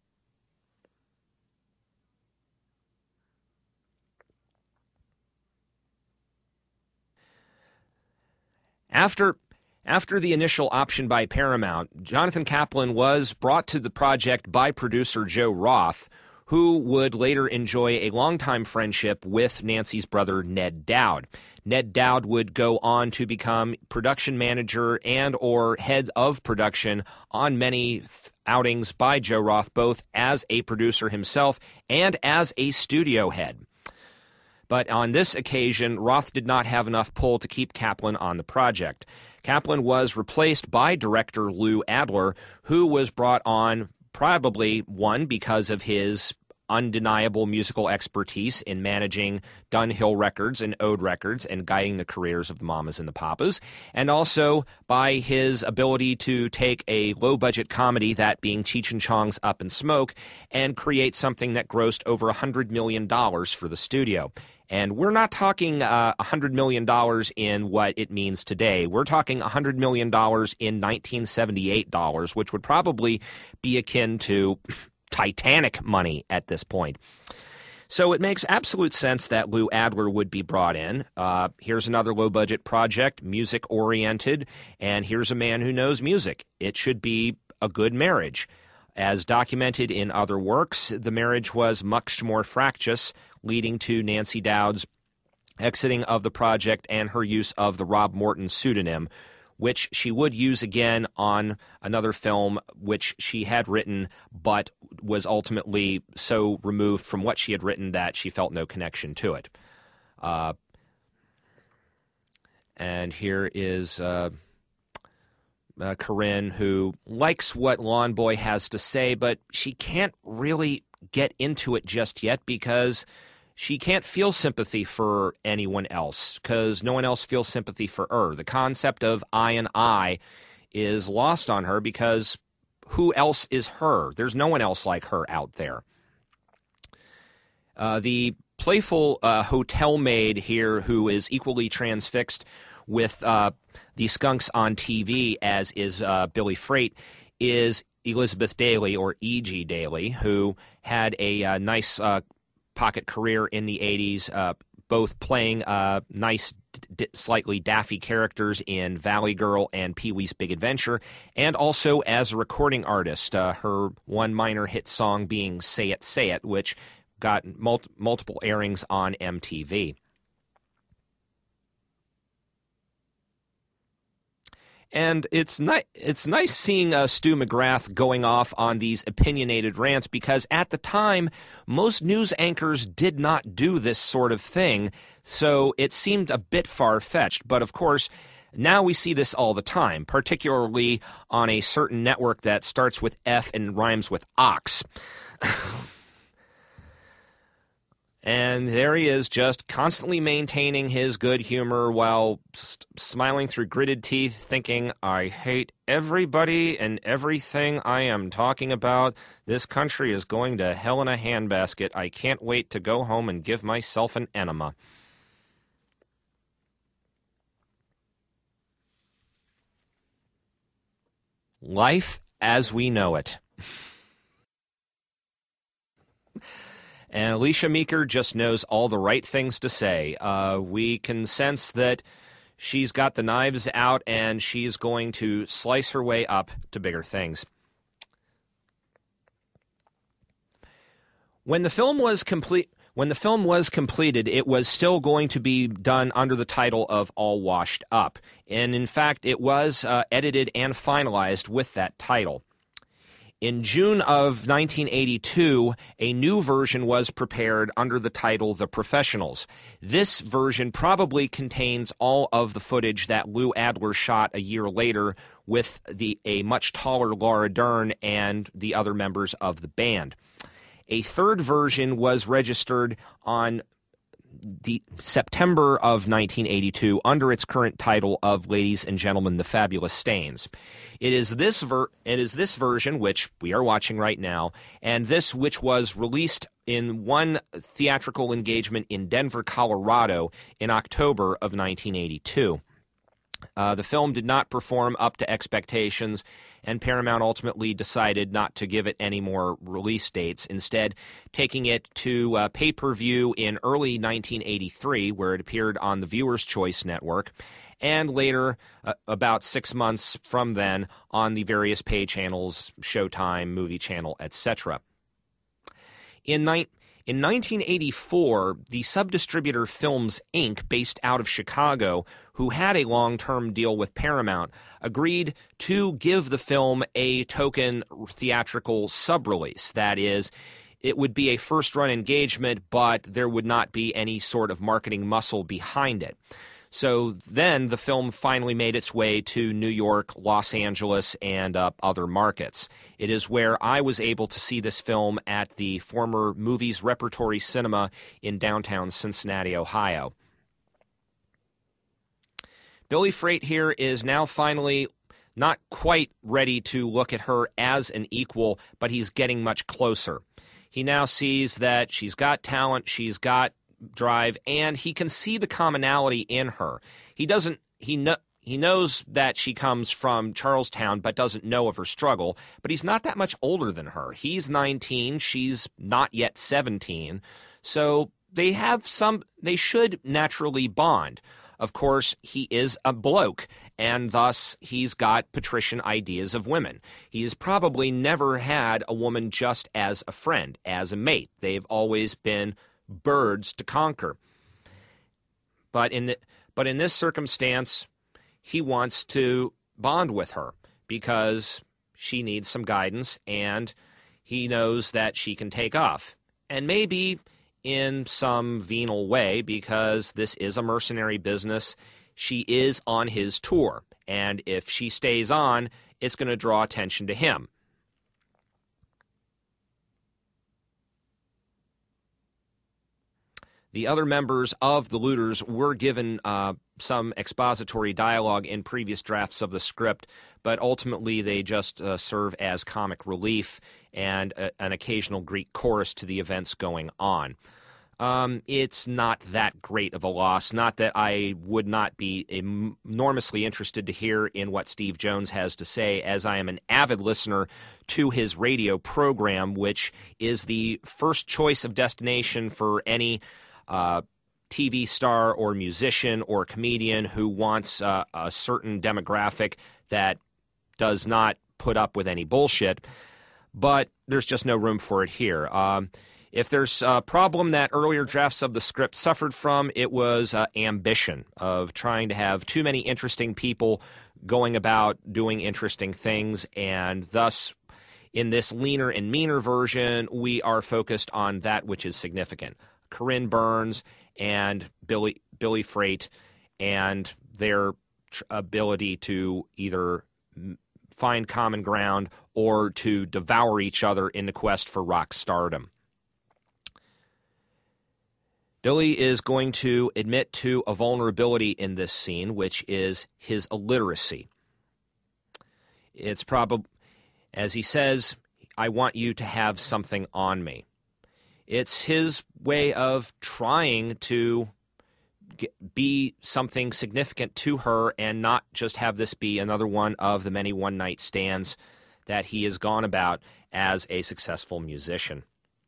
After the initial option by Paramount, Jonathan Kaplan was brought to the project by producer Joe Roth, who would later enjoy a longtime friendship with Nancy's brother Ned Dowd. Ned Dowd would go on to become production manager and or head of production on many outings by Joe Roth, both as a producer himself and as a studio head. But on this occasion, Roth did not have enough pull to keep Kaplan on the project. Kaplan was replaced by director Lou Adler, who was brought on probably, one, because of his undeniable musical expertise in managing Dunhill Records and Ode Records and guiding the careers of the Mamas and the Papas, and also by his ability to take a low-budget comedy, that being Cheech and Chong's Up in Smoke, and create something that grossed over $100 million for the studio. And we're not talking $100 million in what it means today. We're talking $100 million in 1978 dollars, which would probably be akin to Titanic money at this point. So it makes absolute sense that Lou Adler would be brought in. Here's another low-budget project, music-oriented, and here's a man who knows music. It should be a good marriage. As documented in other works, the marriage was much more fractious, leading to Nancy Dowd's exiting of the project and her use of the Rob Morton pseudonym, which she would use again on another film which she had written but was ultimately so removed from what she had written that she felt no connection to it. And here is Corinne, who likes what Lawn Boy has to say, but she can't really get into it just yet because she can't feel sympathy for anyone else, because no one else feels sympathy for her. The concept of I and I is lost on her because who else is her? There's no one else like her out there. The playful hotel maid here, who is equally transfixed with the skunks on TV, as is Billy Freight, is Elizabeth Daly, or E.G. Daly, who had a nice pocket career in the 80s, both playing nice, slightly daffy characters in Valley Girl and Pee-wee's Big Adventure, and also as a recording artist, her one minor hit song being Say It, which got multiple airings on MTV. And it's nice seeing Stu McGrath going off on these opinionated rants, because at the time, most news anchors did not do this sort of thing, so it seemed a bit far-fetched. But of course, now we see this all the time, particularly on a certain network that starts with F and rhymes with ox. And there he is, just constantly maintaining his good humor while smiling through gritted teeth, thinking, I hate everybody and everything I am talking about. This country is going to hell in a handbasket. I can't wait to go home and give myself an enema. Life as we know it. And Alicia Meeker just knows all the right things to say. We can sense that she's got the knives out and she's going to slice her way up to bigger things. When the film was completed, it was still going to be done under the title of All Washed Up. And in fact, it was edited and finalized with that title. In June of 1982, a new version was prepared under the title The Professionals. This version probably contains all of the footage that Lou Adler shot a year later with a much taller Laura Dern and the other members of the band. A third version was registered on the September of 1982 under its current title of Ladies and Gentlemen, The Fabulous Stains. It is this version, which we are watching right now, and this which was released in one theatrical engagement in Denver, Colorado in October of 1982. The film did not perform up to expectations, and Paramount ultimately decided not to give it any more release dates, instead taking it to pay-per-view in early 1983, where it appeared on the Viewer's Choice Network, and later, about 6 months from then, on the various pay channels, Showtime, Movie Channel, etc. In 1984, the sub-distributor Films Inc., based out of Chicago, who had a long-term deal with Paramount, agreed to give the film a token theatrical sub-release. That is, it would be a first-run engagement, but there would not be any sort of marketing muscle behind it. So then the film finally made its way to New York, Los Angeles, and other markets. It is where I was able to see this film at the former Movies Repertory Cinema in downtown Cincinnati, Ohio. Billy Freight here is now finally not quite ready to look at her as an equal, but he's getting much closer. He now sees that she's got talent, she's got drive, and he can see the commonality in her. He knows that she comes from Charlestown but doesn't know of her struggle, but he's not that much older than her. He's 19, she's not yet 17, so they should naturally bond. Of course, he is a bloke, and thus he's got patrician ideas of women. He has probably never had a woman just as a friend, as a mate. They've always been birds to conquer. But in this circumstance, he wants to bond with her because she needs some guidance, and he knows that she can take off. And maybe in some venal way, because this is a mercenary business, she is on his tour. And if she stays on, it's going to draw attention to him. The other members of the Looters were given some expository dialogue in previous drafts of the script, but ultimately they just serve as comic relief and an occasional Greek chorus to the events going on. it's not that great of a loss. Not that I would not be enormously interested to hear in what Steve Jones has to say, as I am an avid listener to his radio program, which is the first choice of destination for any TV star or musician or comedian who wants a certain demographic that does not put up with any bullshit. But there's just no room for it here. If there's a problem that earlier drafts of the script suffered from, it was ambition of trying to have too many interesting people going about doing interesting things, and thus, in this leaner and meaner version, we are focused on that which is significant. Corinne Burns and Billy Freight and their ability to either find common ground or to devour each other in the quest for rock stardom. Billy is going to admit to a vulnerability in this scene, which is his illiteracy. It's probably, as he says, I want you to have something on me. It's his way of trying to be something significant to her and not just have this be another one of the many one-night stands that he has gone about as a successful musician.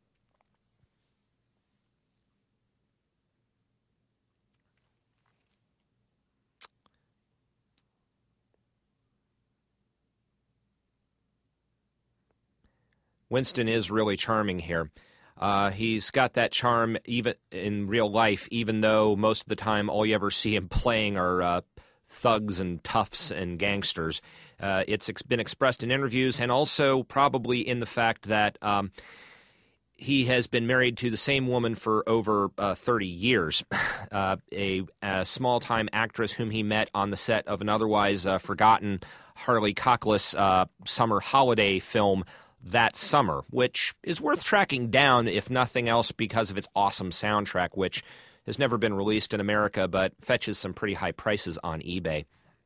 Winston is really charming here. He's got that charm even in real life, even though most of the time all you ever see him playing are thugs and toughs and gangsters. It's been expressed in interviews and also probably in the fact that he has been married to the same woman for over 30 years, a small-time actress whom he met on the set of an otherwise forgotten Harley Cockless summer holiday film that summer, which is worth tracking down, if nothing else, because of its awesome soundtrack, which has never been released in America but fetches some pretty high prices on eBay.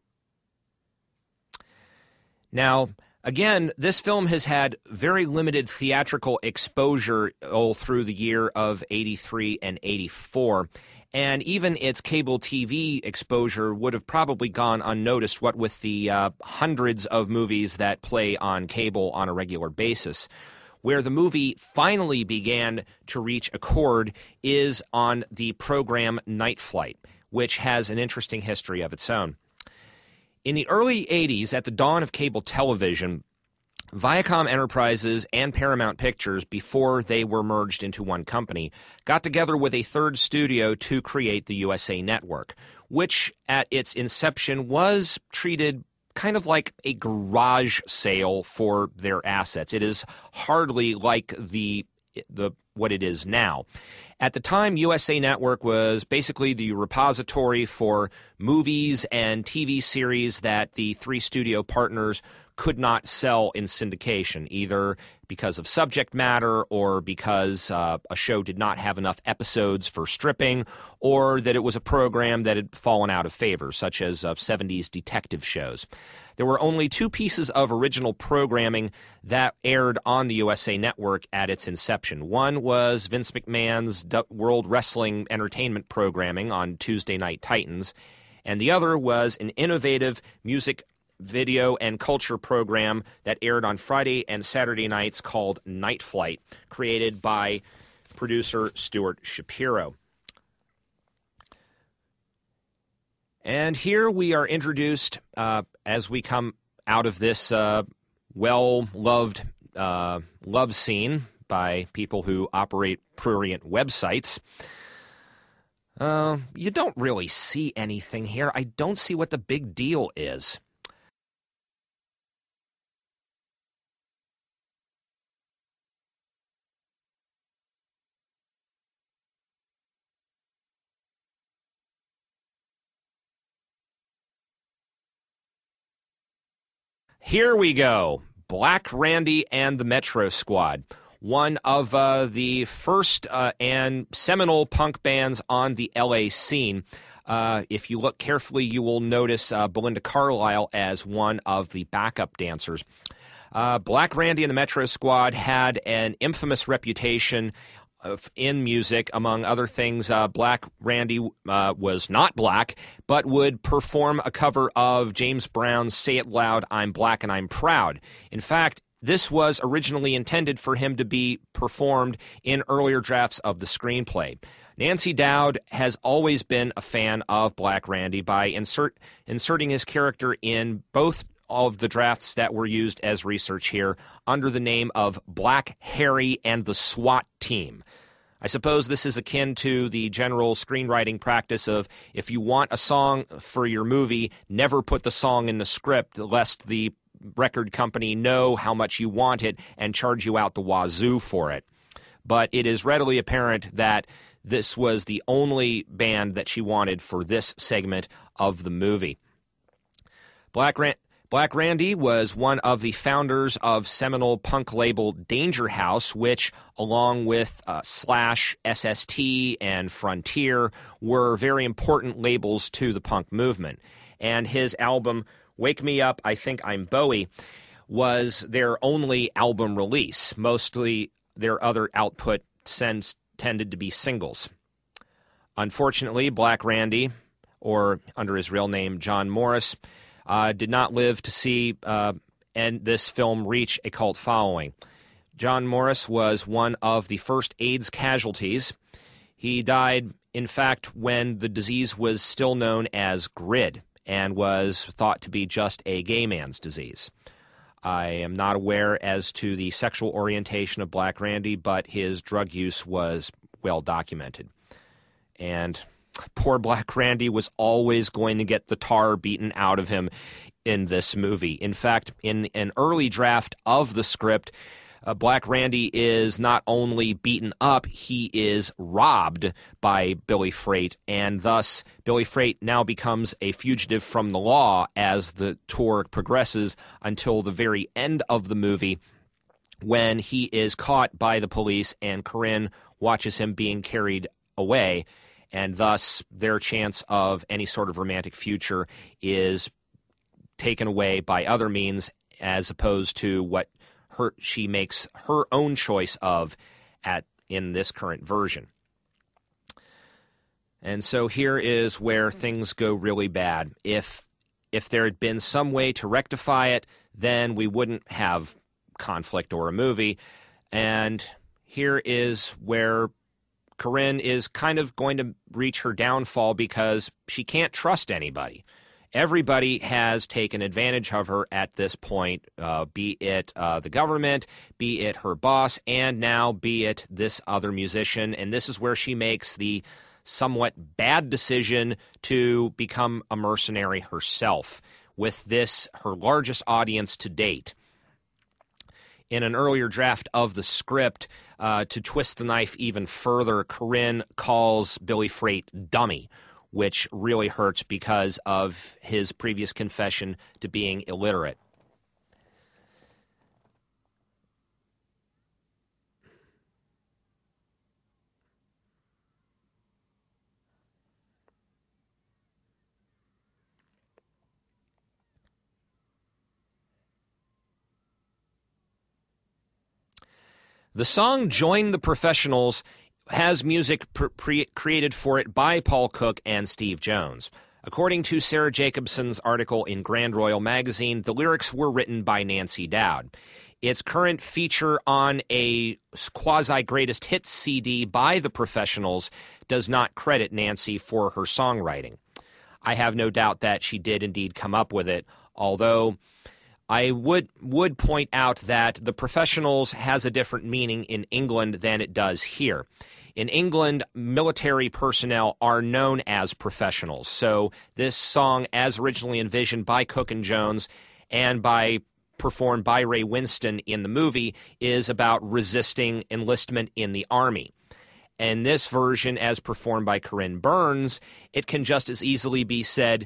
Now, again, this film has had very limited theatrical exposure all through the year of 83 and 84, and even its cable TV exposure would have probably gone unnoticed, what with the hundreds of movies that play on cable on a regular basis. Where the movie finally began to reach a chord is on the program Night Flight, which has an interesting history of its own. In the early 80s, at the dawn of cable television, Viacom Enterprises and Paramount Pictures, before they were merged into one company, got together with a third studio to create the USA Network, which at its inception was treated kind of like a garage sale for their assets. It is hardly like the what it is now. At the time, USA Network was basically the repository for movies and TV series that the three studio partners could not sell in syndication, either because of subject matter or because a show did not have enough episodes for stripping, or that it was a program that had fallen out of favor, such as 70s detective shows. There were only two pieces of original programming that aired on the USA Network at its inception. One was Vince McMahon's World Wrestling Entertainment programming on Tuesday Night Titans, and the other was an innovative music video and culture program that aired on Friday and Saturday nights called Night Flight, created by producer Stuart Shapiro. And here we are introduced, as we come out of this well-loved love scene by people who operate prurient websites. You don't really see anything here. I don't see what the big deal is. Here we go. Black Randy and the Metro Squad, one of the first and seminal punk bands on the LA scene. If you look carefully, you will notice Belinda Carlisle as one of the backup dancers. Black Randy and the Metro Squad had an infamous reputation in music. Among other things, Black Randy was not black, but would perform a cover of James Brown's Say It Loud, I'm Black and I'm Proud. In fact, this was originally intended for him to be performed in earlier drafts of the screenplay. Nancy Dowd has always been a fan of Black Randy by inserting his character in both of the drafts that were used as research here under the name of Black Harry and the SWAT Team. I suppose this is akin to the general screenwriting practice of if you want a song for your movie, never put the song in the script lest the record company know how much you want it and charge you out the wazoo for it. But it is readily apparent that this was the only band that she wanted for this segment of the movie. Black Randy was one of the founders of seminal punk label Danger House, which, along with Slash, SST, and Frontier, were very important labels to the punk movement. And his album, Wake Me Up, I Think I'm Bowie, was their only album release. Mostly their other output tended to be singles. Unfortunately, Black Randy, or under his real name John Morris, did not live to see this film reach a cult following. John Morris was one of the first AIDS casualties. He died, in fact, when the disease was still known as GRID and was thought to be just a gay man's disease. I am not aware as to the sexual orientation of Black Randy, but his drug use was well documented. And poor Black Randy was always going to get the tar beaten out of him in this movie. In fact, in an early draft of the script, Black Randy is not only beaten up, he is robbed by Billy Freight, and thus Billy Freight now becomes a fugitive from the law as the tour progresses until the very end of the movie, when he is caught by the police and Corinne watches him being carried away, and thus their chance of any sort of romantic future is taken away by other means, as opposed to what she makes her own choice of in this current version. And so here is where things go really bad. If there had been some way to rectify it, then we wouldn't have conflict or a movie. And here is where Corinne is kind of going to reach her downfall because she can't trust anybody. Everybody has taken advantage of her at this point, be it the government, be it her boss, and now be it this other musician. And this is where she makes the somewhat bad decision to become a mercenary herself, with this her largest audience to date. In an earlier draft of the script, to twist the knife even further, Corinne calls Billy Freight dummy, which really hurts because of his previous confession to being illiterate. The song Join the Professionals has music created for it by Paul Cook and Steve Jones. According to Sarah Jacobson's article in Grand Royal magazine, the lyrics were written by Nancy Dowd. Its current feature on a quasi-greatest hits CD by the Professionals does not credit Nancy for her songwriting. I have no doubt that she did indeed come up with it, although I would point out that the Professionals has a different meaning in England than it does here. In England, military personnel are known as professionals. So this song, as originally envisioned by Cook and Jones and performed by Ray Winston in the movie, is about resisting enlistment in the Army. And this version, as performed by Corinne Burns, it can just as easily be said,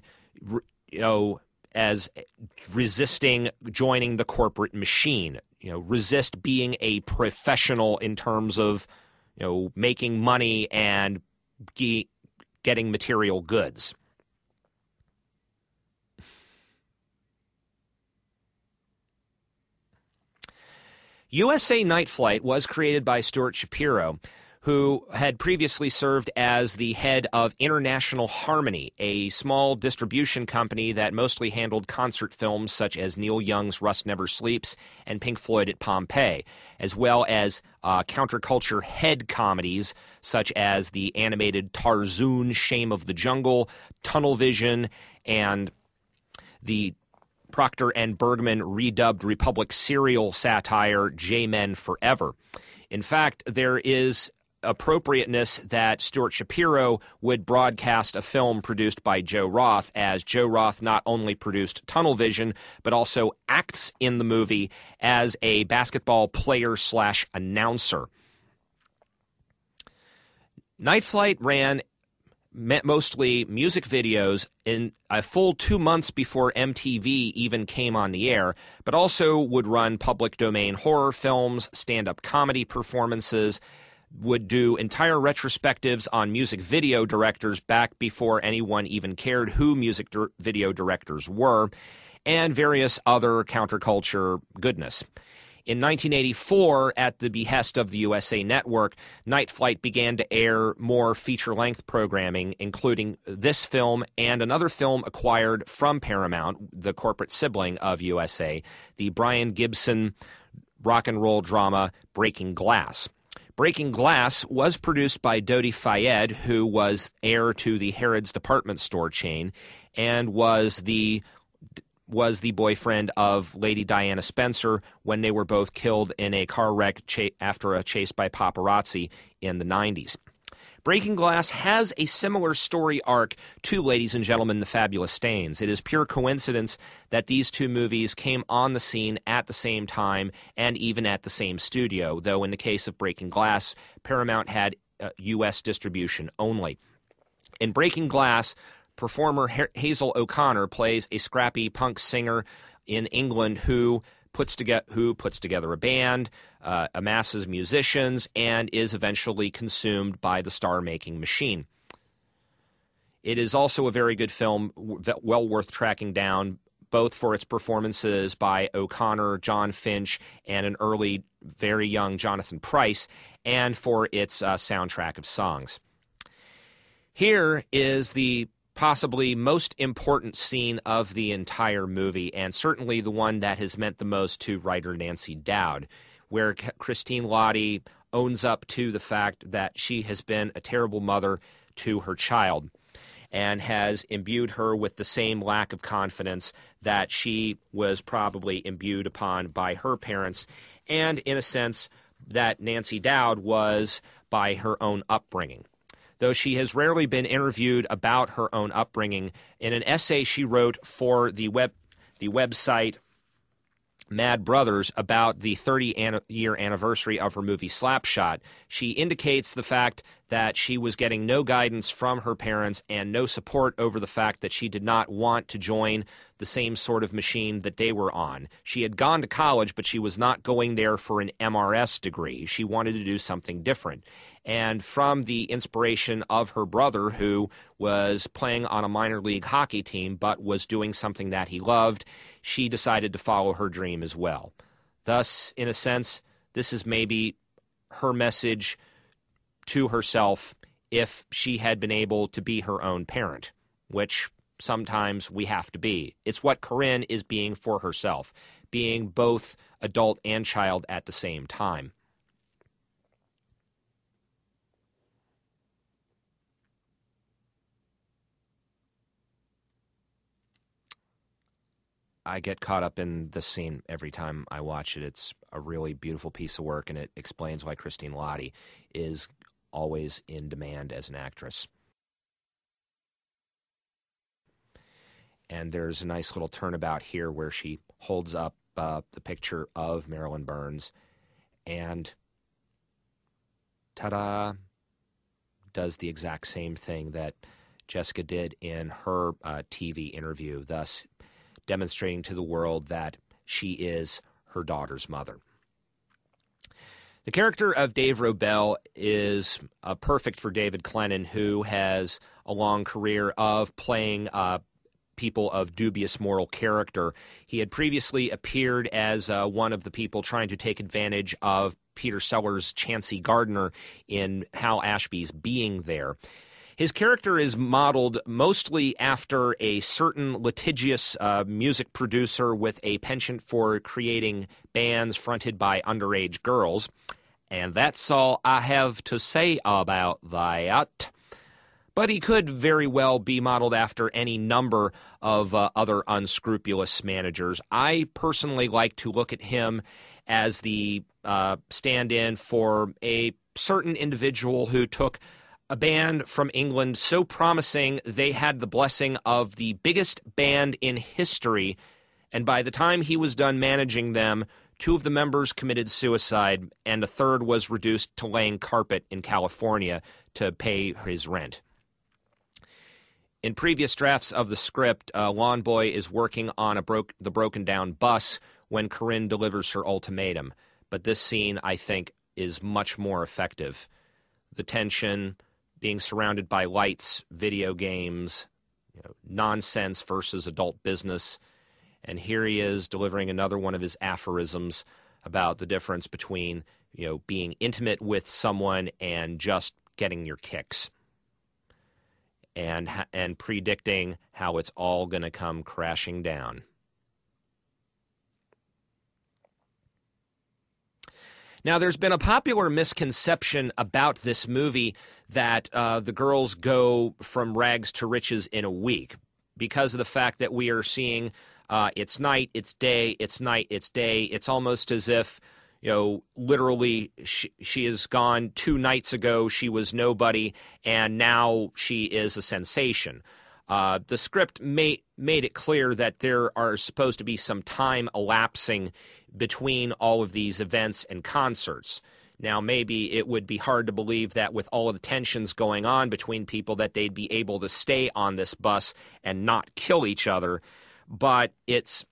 as resisting joining the corporate machine. Resist being a professional in terms of making money and getting material goods. USA Night Flight was created by Stuart Shapiro, who had previously served as the head of International Harmony, a small distribution company that mostly handled concert films such as Neil Young's Rust Never Sleeps and Pink Floyd at Pompeii, as well as counterculture head comedies such as the animated Tarzoon, Shame of the Jungle, Tunnel Vision, and the Procter & Bergman redubbed Republic serial satire J-Men Forever. In fact, there is appropriateness that Stuart Shapiro would broadcast a film produced by Joe Roth, as Joe Roth not only produced Tunnel Vision, but also acts in the movie as a basketball player/announcer. Night Flight ran mostly music videos in a full 2 months before MTV even came on the air, but also would run public domain horror films, stand-up comedy performances, would do entire retrospectives on music video directors back before anyone even cared who music video directors were, and various other counterculture goodness. In 1984, at the behest of the USA Network, Night Flight began to air more feature-length programming, including this film and another film acquired from Paramount, the corporate sibling of USA, the Brian Gibson rock and roll drama Breaking Glass. Breaking Glass was produced by Dodi Fayed, who was heir to the Harrods department store chain and was the boyfriend of Lady Diana Spencer when they were both killed in a car wreck after a chase by paparazzi in the 90s. Breaking Glass has a similar story arc to Ladies and Gentlemen, The Fabulous Stains. It is pure coincidence that these two movies came on the scene at the same time and even at the same studio, though in the case of Breaking Glass, Paramount had U.S. distribution only. In Breaking Glass, performer Hazel O'Connor plays a scrappy punk singer in England who puts together a band, amasses musicians, and is eventually consumed by the star-making machine. It is also a very good film, well worth tracking down, both for its performances by O'Connor, John Finch, and an early, very young Jonathan Pryce, and for its soundtrack of songs. Here is the possibly most important scene of the entire movie, and certainly the one that has meant the most to writer Nancy Dowd, where Christine Lahti owns up to the fact that she has been a terrible mother to her child and has imbued her with the same lack of confidence that she was probably imbued upon by her parents, and in a sense that Nancy Dowd was by her own upbringing. Though she has rarely been interviewed about her own upbringing, in an essay she wrote for the website Mad Brothers about the 30-year anniversary of her movie Slapshot, she indicates the fact that she was getting no guidance from her parents and no support over the fact that she did not want to join the same sort of machine that they were on. She had gone to college, but she was not going there for an MRS degree. She wanted to do something different. And from the inspiration of her brother, who was playing on a minor league hockey team but was doing something that he loved, she decided to follow her dream as well. Thus, in a sense, this is maybe her message to herself if she had been able to be her own parent, which sometimes we have to be. It's what Corinne is being for herself, being both adult and child at the same time. I get caught up in the scene every time I watch it. It's a really beautiful piece of work, and it explains why Christine Lahti is always in demand as an actress. And there's a nice little turnabout here where she holds up the picture of Marilyn Burns and, ta-da, does the exact same thing that Jessica did in her TV interview, thus demonstrating to the world that she is her daughter's mother. The character of Dave Robel is perfect for David Clennon, who has a long career of playing people of dubious moral character. He had previously appeared as one of the people trying to take advantage of Peter Sellers' Chancey Gardner in Hal Ashby's Being There. His character is modeled mostly after a certain litigious music producer with a penchant for creating bands fronted by underage girls. And that's all I have to say about that. But he could very well be modeled after any number of other unscrupulous managers. I personally like to look at him as the stand-in for a certain individual who took a band from England so promising they had the blessing of the biggest band in history, and by the time he was done managing them, 2 of the members committed suicide, and a third was reduced to laying carpet in California to pay his rent. In previous drafts of the script, Lawn Boy is working on the broken-down bus when Corinne delivers her ultimatum, but this scene, I think, is much more effective. The tension, being surrounded by lights, video games, nonsense versus adult business. And here he is delivering another one of his aphorisms about the difference between, being intimate with someone and just getting your kicks. And predicting how it's all going to come crashing down. Now, there's been a popular misconception about this movie that the girls go from rags to riches in a week because of the fact that we are seeing it's night, it's day, it's night, it's day. It's almost as if, literally she is gone 2 nights ago, she was nobody, and now she is a sensation. The script made it clear that there are supposed to be some time elapsing between all of these events and concerts. Now, maybe it would be hard to believe that with all of the tensions going on between people that they'd be able to stay on this bus and not kill each other, but it's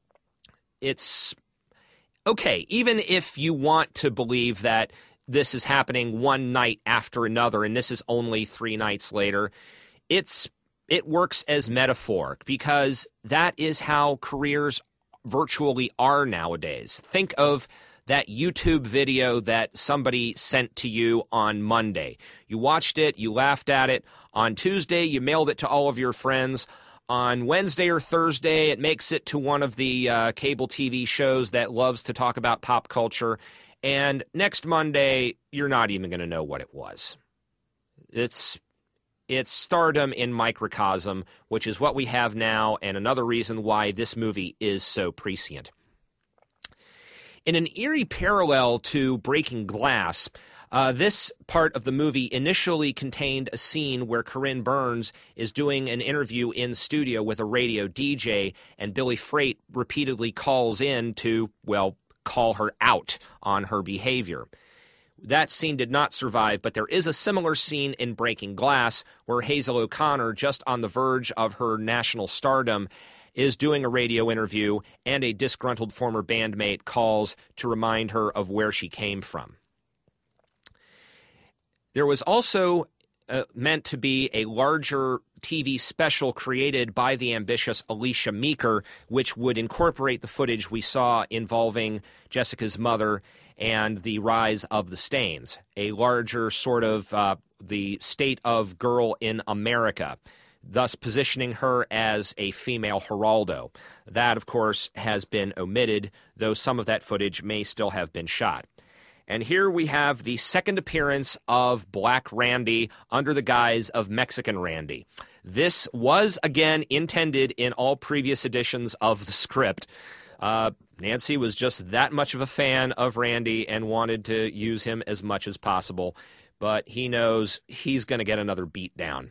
okay. Even if you want to believe that this is happening one night after another and this is only 3 nights later, it works as metaphor because that is how careers virtually are nowadays. Think of that YouTube video that somebody sent to you on Monday. You watched it, you laughed at it. On Tuesday, you mailed it to all of your friends. On Wednesday or Thursday, it makes it to one of the cable TV shows that loves to talk about pop culture. And next Monday, you're not even going to know what it was. It's stardom in microcosm, which is what we have now, and another reason why this movie is so prescient. In an eerie parallel to Breaking Glass, this part of the movie initially contained a scene where Corinne Burns is doing an interview in studio with a radio DJ, and Billy Freight repeatedly calls in to, call her out on her behavior. That scene did not survive, but there is a similar scene in Breaking Glass where Hazel O'Connor, just on the verge of her national stardom, is doing a radio interview, and a disgruntled former bandmate calls to remind her of where she came from. There was also meant to be a larger TV special created by the ambitious Alicia Meeker, which would incorporate the footage we saw involving Jessica's mother and the rise of the Stains, a larger sort of the state of girl in America, thus positioning her as a female Geraldo. That, of course, has been omitted, though some of that footage may still have been shot. And here we have the second appearance of Black Randy under the guise of Mexican Randy. This was, again, intended in all previous editions of the script. Nancy was just that much of a fan of Randy and wanted to use him as much as possible, but he knows he's going to get another beat down.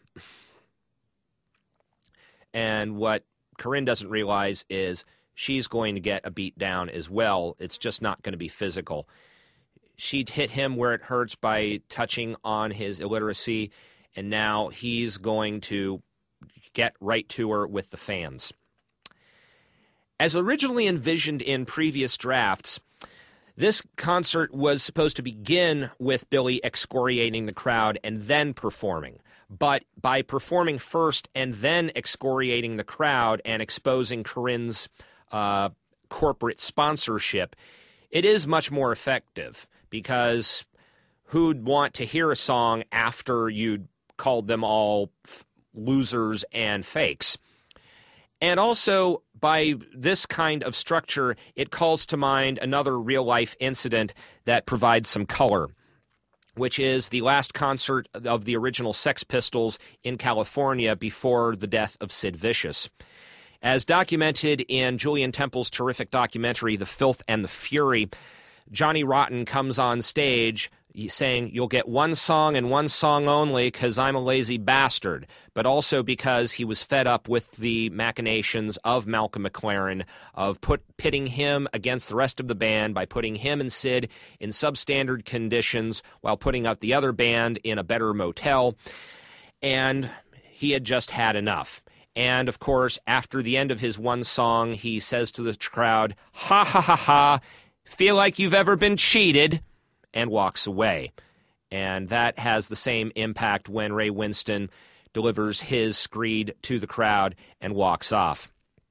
And what Corinne doesn't realize is she's going to get a beat down as well. It's just not going to be physical. She'd hit him where it hurts by touching on his illiteracy, and now he's going to get right to her with the fans. As originally envisioned in previous drafts, this concert was supposed to begin with Billy excoriating the crowd and then performing. But by performing first and then excoriating the crowd and exposing Corinne's corporate sponsorship, it is much more effective because who'd want to hear a song after you'd called them all losers and fakes? And also, by this kind of structure, it calls to mind another real-life incident that provides some color, which is the last concert of the original Sex Pistols in California before the death of Sid Vicious. As documented in Julian Temple's terrific documentary, The Filth and the Fury, Johnny Rotten comes on stage saying, "You'll get one song and one song only because I'm a lazy bastard," but also because he was fed up with the machinations of Malcolm McLaren of pitting him against the rest of the band by putting him and Sid in substandard conditions while putting out the other band in a better motel, and he had just had enough. And, of course, after the end of his one song, he says to the crowd, "Ha ha ha ha, feel like you've ever been cheated," and walks away. And that has the same impact when Ray Winston delivers his screed to the crowd and walks off.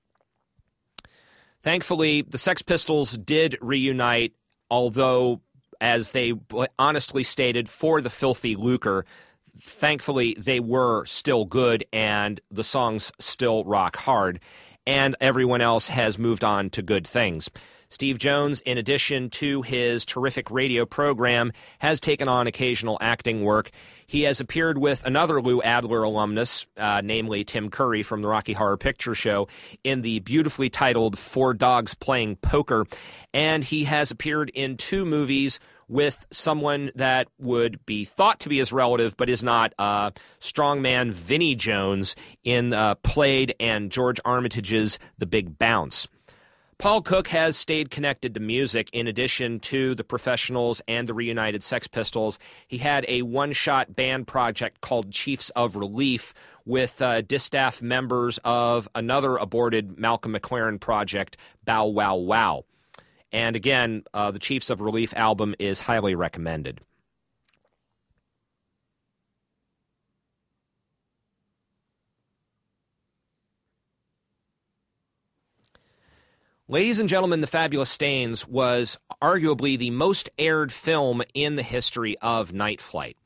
Thankfully, the Sex Pistols did reunite, although, as they honestly stated, for the filthy lucre. Thankfully, they were still good, and the songs still rock hard, and everyone else has moved on to good things. Steve Jones, in addition to his terrific radio program, has taken on occasional acting work. He has appeared with another Lou Adler alumnus, namely Tim Curry from the Rocky Horror Picture Show, in the beautifully titled Four Dogs Playing Poker, and he has appeared in 2 movies with someone that would be thought to be his relative, but is not, strongman Vinnie Jones in Played and George Armitage's The Big Bounce. Paul Cook has stayed connected to music in addition to the Professionals and the reunited Sex Pistols. He had a one-shot band project called Chiefs of Relief with distaff members of another aborted Malcolm McLaren project, Bow Wow Wow. And again, the Chiefs of Relief album is highly recommended. Ladies and Gentlemen, The Fabulous Stains was arguably the most aired film in the history of Night Flight.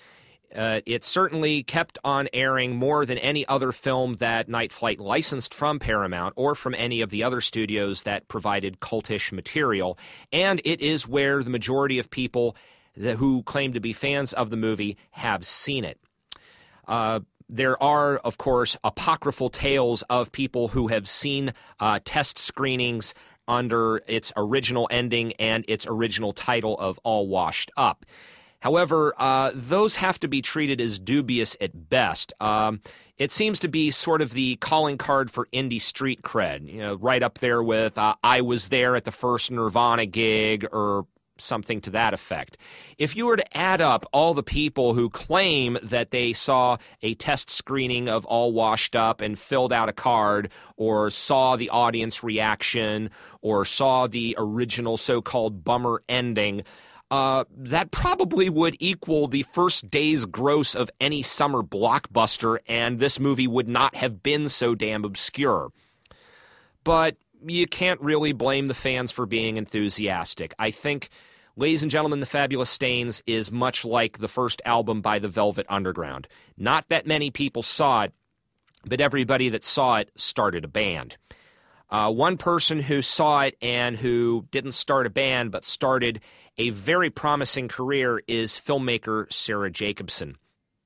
It certainly kept on airing more than any other film that Night Flight licensed from Paramount or from any of the other studios that provided cultish material, and it is where the majority of people who claim to be fans of the movie have seen it. There are, of course, apocryphal tales of people who have seen test screenings under its original ending and its original title of All Washed Up. However, those have to be treated as dubious at best. It seems to be sort of the calling card for indie street cred, right up there with I was there at the first Nirvana gig or something to that effect. If you were to add up all the people who claim that they saw a test screening of All Washed Up and filled out a card, or saw the audience reaction, or saw the original so-called bummer ending, that probably would equal the first day's gross of any summer blockbuster, and this movie would not have been so damn obscure. But you can't really blame the fans for being enthusiastic. I think, ladies and gentlemen, The Fabulous Stains is much like the first album by the Velvet Underground. Not that many people saw it, but everybody that saw it started a band. One person who saw it and who didn't start a band but started a very promising career is filmmaker Sarah Jacobson.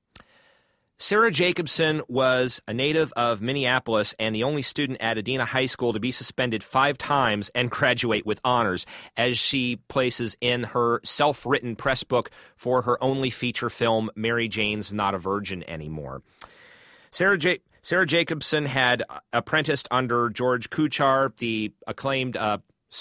Sarah Jacobson was a native of Minneapolis and the only student at Adena High School to be suspended 5 times and graduate with honors, as she places in her self-written press book for her only feature film, Mary Jane's Not a Virgin Anymore. Sarah Jacobson had apprenticed under George Kuchar, the acclaimed, not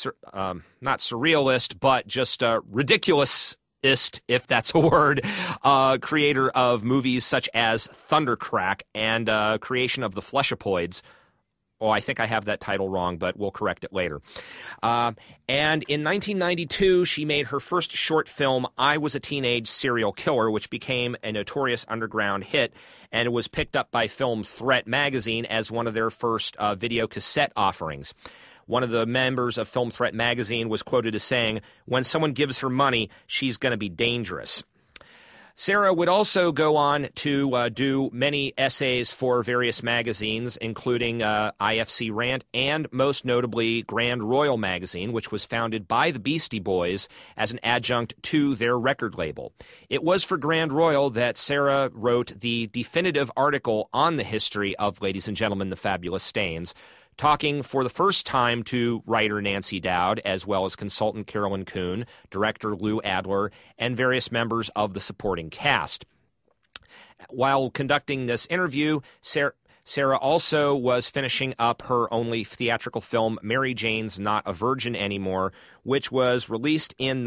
surrealist, but just ridiculous, if that's a word, creator of movies such as Thundercrack and creation of the Fleshopoids. Oh, I think I have that title wrong, but we'll correct it later. And in 1992, she made her first short film, I Was a Teenage Serial Killer, which became a notorious underground hit, and it was picked up by Film Threat magazine as one of their first video cassette offerings. One of the members of Film Threat magazine was quoted as saying, "When someone gives her money, she's going to be dangerous." Sarah would also go on to do many essays for various magazines, including IFC Rant and, most notably, Grand Royal magazine, which was founded by the Beastie Boys as an adjunct to their record label. It was for Grand Royal that Sarah wrote the definitive article on the history of Ladies and Gentlemen, the Fabulous Stains, talking for the first time to writer Nancy Dowd, as well as consultant Carolyn Kuhn, director Lou Adler, and various members of the supporting cast. While conducting this interview, Sarah also was finishing up her only theatrical film, Mary Jane's Not a Virgin Anymore, which was released in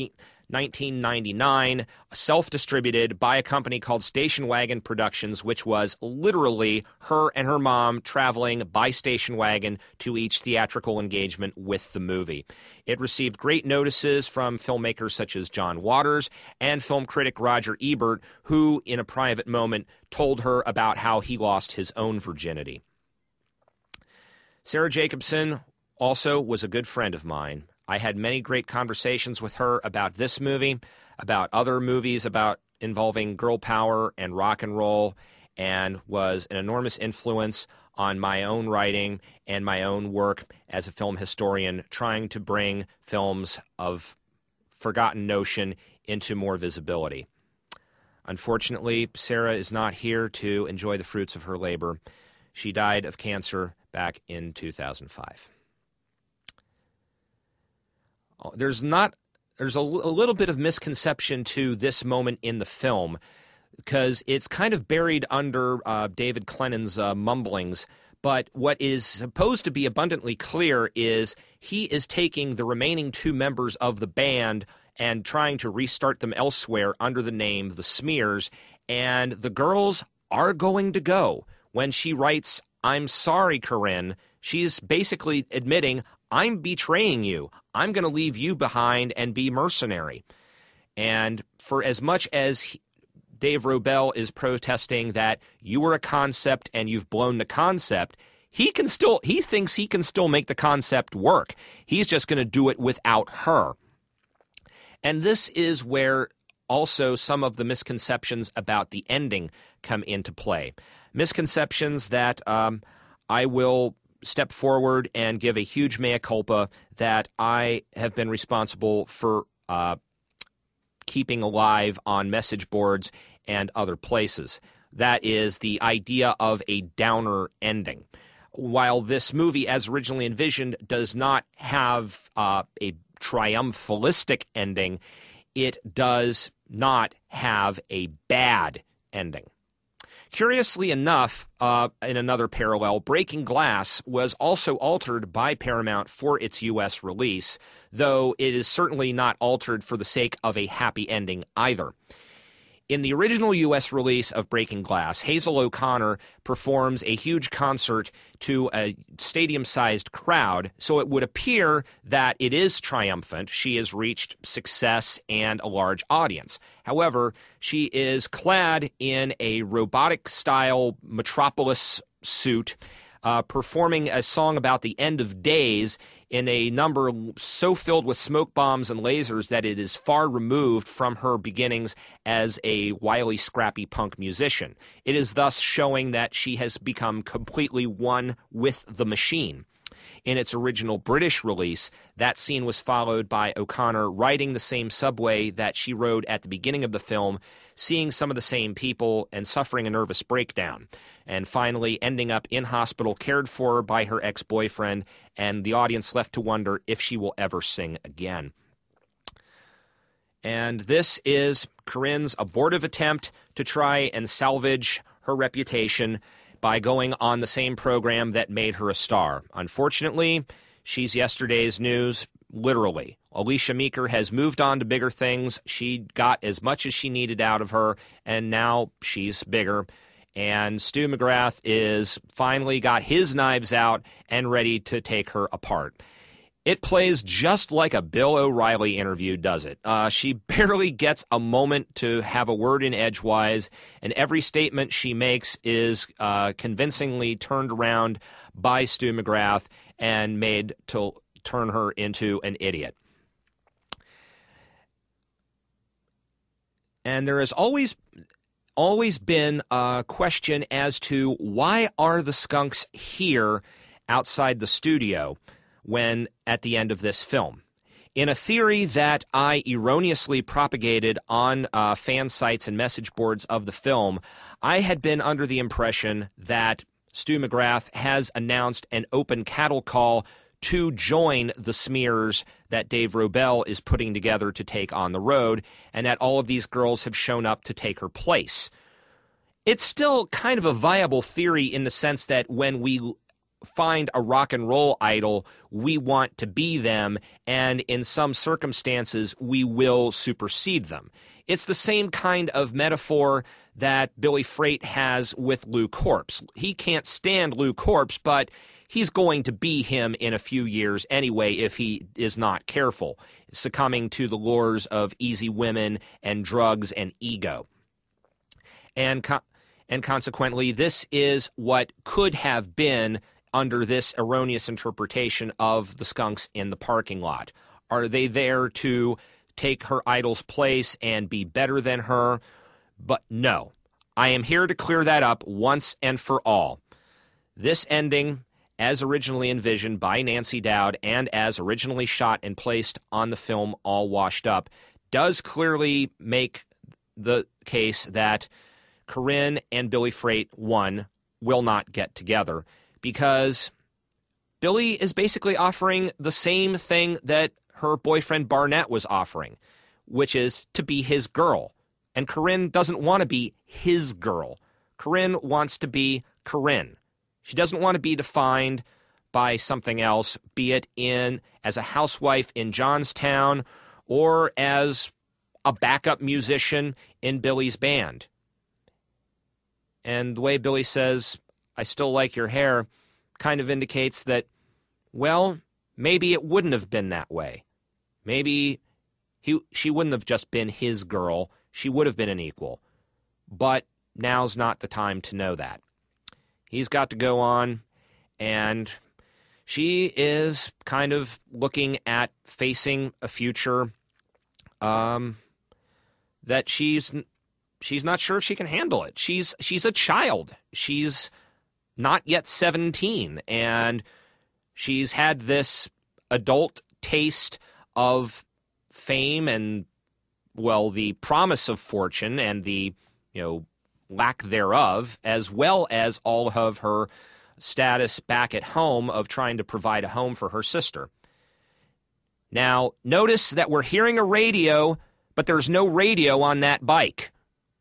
1999, self-distributed by a company called Station Wagon Productions, which was literally her and her mom traveling by station wagon to each theatrical engagement with the movie. It received great notices from filmmakers such as John Waters and film critic Roger Ebert, who, in a private moment, told her about how he lost his own virginity. Sarah Jacobson also was a good friend of mine. I had many great conversations with her about this movie, about other movies involving girl power and rock and roll, and was an enormous influence on my own writing and my own work as a film historian, trying to bring films of forgotten notion into more visibility. Unfortunately, Sarah is not here to enjoy the fruits of her labor. She died of cancer back in 2005. There's a little bit of misconception to this moment in the film because it's kind of buried under David Clennon's mumblings. But what is supposed to be abundantly clear is he is taking the remaining two members of the band and trying to restart them elsewhere under the name The Smears. And the girls are going to go. When she writes, "I'm sorry, Corinne," she's basically admitting, "I'm betraying you. I'm going to leave you behind and be mercenary." And for as much as Dave Robel is protesting that you were a concept and you've blown the concept, he thinks he can still make the concept work. He's just going to do it without her. And this is where also some of the misconceptions about the ending come into play. Misconceptions that I will step forward and give a huge mea culpa that I have been responsible for keeping alive on message boards and other places. That is the idea of a downer ending. While this movie, as originally envisioned, does not have a triumphalistic ending, it does not have a bad ending. Curiously enough, in another parallel, Breaking Glass was also altered by Paramount for its U.S. release, though it is certainly not altered for the sake of a happy ending either. In the original U.S. release of Breaking Glass, Hazel O'Connor performs a huge concert to a stadium-sized crowd, so it would appear that it is triumphant. She has reached success and a large audience. However, she is clad in a robotic-style Metropolis suit, performing a song about the end of days in a number so filled with smoke bombs and lasers that it is far removed from her beginnings as a wily, scrappy punk musician. It is thus showing that she has become completely one with the machine. In its original British release, that scene was followed by O'Connor riding the same subway that she rode at the beginning of the film, seeing some of the same people and suffering a nervous breakdown, and finally ending up in hospital cared for by her ex-boyfriend, and the audience left to wonder if she will ever sing again. And this is Corinne's abortive attempt to try and salvage her reputation by going on the same program that made her a star. Unfortunately, she's yesterday's news, literally. Alicia Meeker has moved on to bigger things. She got as much as she needed out of her, and now she's bigger. And Stu McGrath is finally got his knives out and ready to take her apart. It plays just like a Bill O'Reilly interview does it. She barely gets a moment to have a word in edgewise, and every statement she makes is convincingly turned around by Stu McGrath and made to turn her into an idiot. And there has always been a question as to why are the skunks here outside the studio when at the end of this film. In a theory that I erroneously propagated on fan sites and message boards of the film, I had been under the impression that Stu McGrath has announced an open cattle call to join the smears that Dave Robel is putting together to take on the road, and that all of these girls have shown up to take her place. It's still kind of a viable theory in the sense that when we find a rock and roll idol, we want to be them, and in some circumstances, we will supersede them. It's the same kind of metaphor that Billy Freight has with Lou Corpse. He can't stand Lou Corpse, but he's going to be him in a few years anyway if he is not careful, succumbing to the lures of easy women and drugs and ego. And consequently, this is what could have been under this erroneous interpretation of the skunks in the parking lot. Are they there to take her idol's place and be better than her? But no. I am here to clear that up once and for all. This ending, as originally envisioned by Nancy Dowd and as originally shot and placed on the film All Washed Up, does clearly make the case that Corinne and Billy Freight, one, will not get together, because Billy is basically offering the same thing that her boyfriend Barnett was offering, which is to be his girl. And Corinne doesn't want to be his girl. Corinne wants to be Corinne. She doesn't want to be defined by something else, be it as a housewife in Johnstown or as a backup musician in Billy's band. And the way Billy says, "I still like your hair," kind of indicates that, well, maybe it wouldn't have been that way. Maybe she wouldn't have just been his girl. She would have been an equal. But now's not the time to know that. He's got to go on, and she is kind of looking at facing a future that she's not sure if she can handle it. She's a child. She's not yet 17, and she's had this adult taste of fame and, well, the promise of fortune and the, lack thereof, as well as all of her status back at home of trying to provide a home for her sister. Now, notice that we're hearing a radio, but there's no radio on that bike.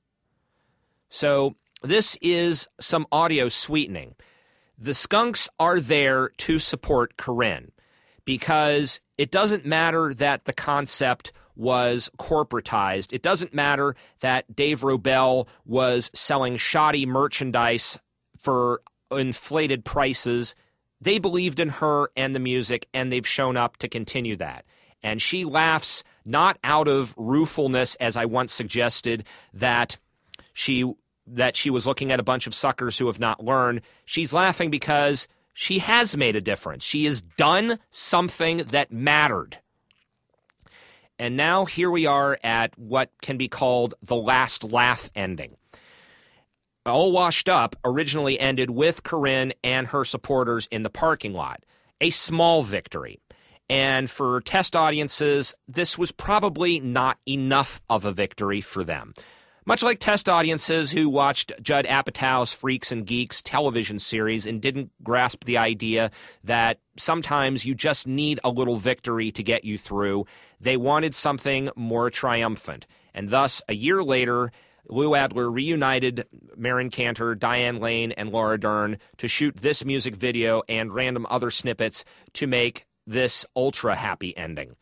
So this is some audio sweetening. The skunks are there to support Corinne because it doesn't matter that the concept was corporatized. It doesn't matter that Dave Robel was selling shoddy merchandise for inflated prices. They believed in her and the music, and they've shown up to continue that. And she laughs not out of ruefulness, as I once suggested, that she was looking at a bunch of suckers who have not learned. She's laughing because she has made a difference. She has done something that mattered. And now here we are at what can be called the last laugh ending. All Washed Up originally ended with Corinne and her supporters in the parking lot. A small victory. And for test audiences, this was probably not enough of a victory for them. Much like test audiences who watched Judd Apatow's Freaks and Geeks television series and didn't grasp the idea that sometimes you just need a little victory to get you through, they wanted something more triumphant. And thus, a year later, Lou Adler reunited Marin Cantor, Diane Lane, and Laura Dern to shoot this music video and random other snippets to make this ultra-happy ending.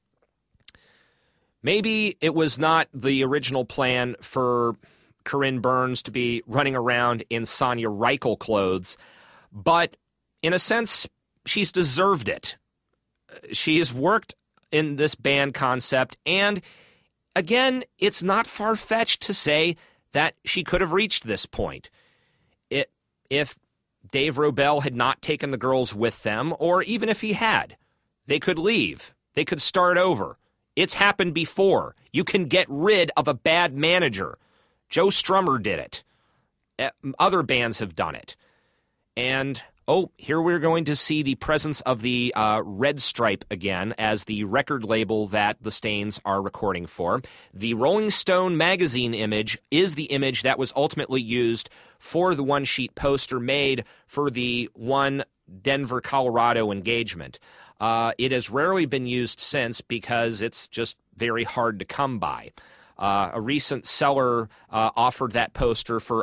Maybe it was not the original plan for Corinne Burns to be running around in Sonia Reichel clothes, but in a sense, she's deserved it. she has worked in this band concept, and again, it's not far-fetched to say that she could have reached this point. If Dave Robel had not taken the girls with them, or even if he had, they could leave. They could start over. It's happened before. You can get rid of a bad manager. Joe Strummer did it. Other bands have done it. And, here we're going to see the presence of the Red Stripe again as the record label that the Stains are recording for. The Rolling Stone magazine image is the image that was ultimately used for the one-sheet poster made for the one Denver, Colorado engagement. It has rarely been used since because it's just very hard to come by. A recent seller offered that poster for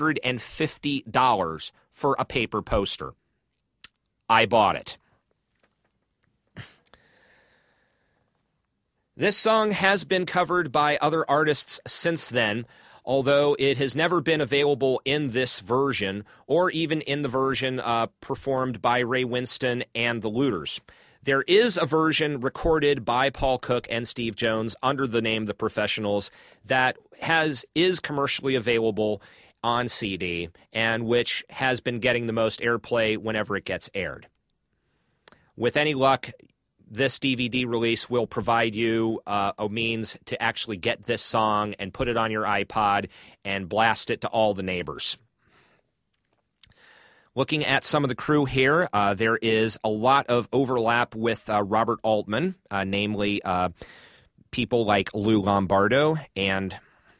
$150 for a paper poster. I bought it. This song has been covered by other artists since then, although it has never been available in this version or even in the version performed by Ray Winston and the Looters. There is a version recorded by Paul Cook and Steve Jones under the name The Professionals that is commercially available on CD and which has been getting the most airplay whenever it gets aired. With any luck, this DVD release will provide you a means to actually get this song and put it on your iPod and blast it to all the neighbors. Looking at some of the crew here, there is a lot of overlap with Robert Altman, namely people like Lou Lombardo and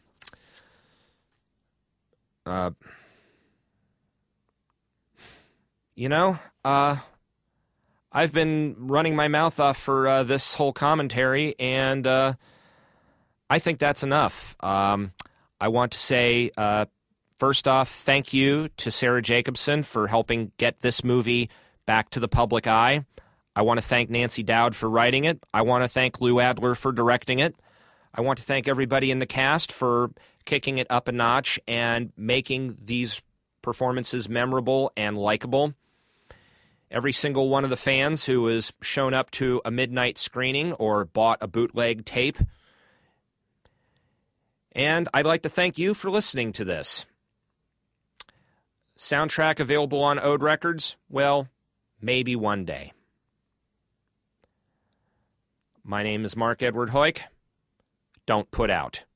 I've been running my mouth off for this whole commentary, and I think that's enough. I want to say, first off, thank you to Sarah Jacobson for helping get this movie back to the public eye. I want to thank Nancy Dowd for writing it. I want to thank Lou Adler for directing it. I want to thank everybody in the cast for kicking it up a notch and making these performances memorable and likable. Every single one of the fans who has shown up to a midnight screening or bought a bootleg tape. And I'd like to thank you for listening to this. Soundtrack available on Ode Records? Well, maybe one day. My name is Mark Edward Hoyk. Don't put out.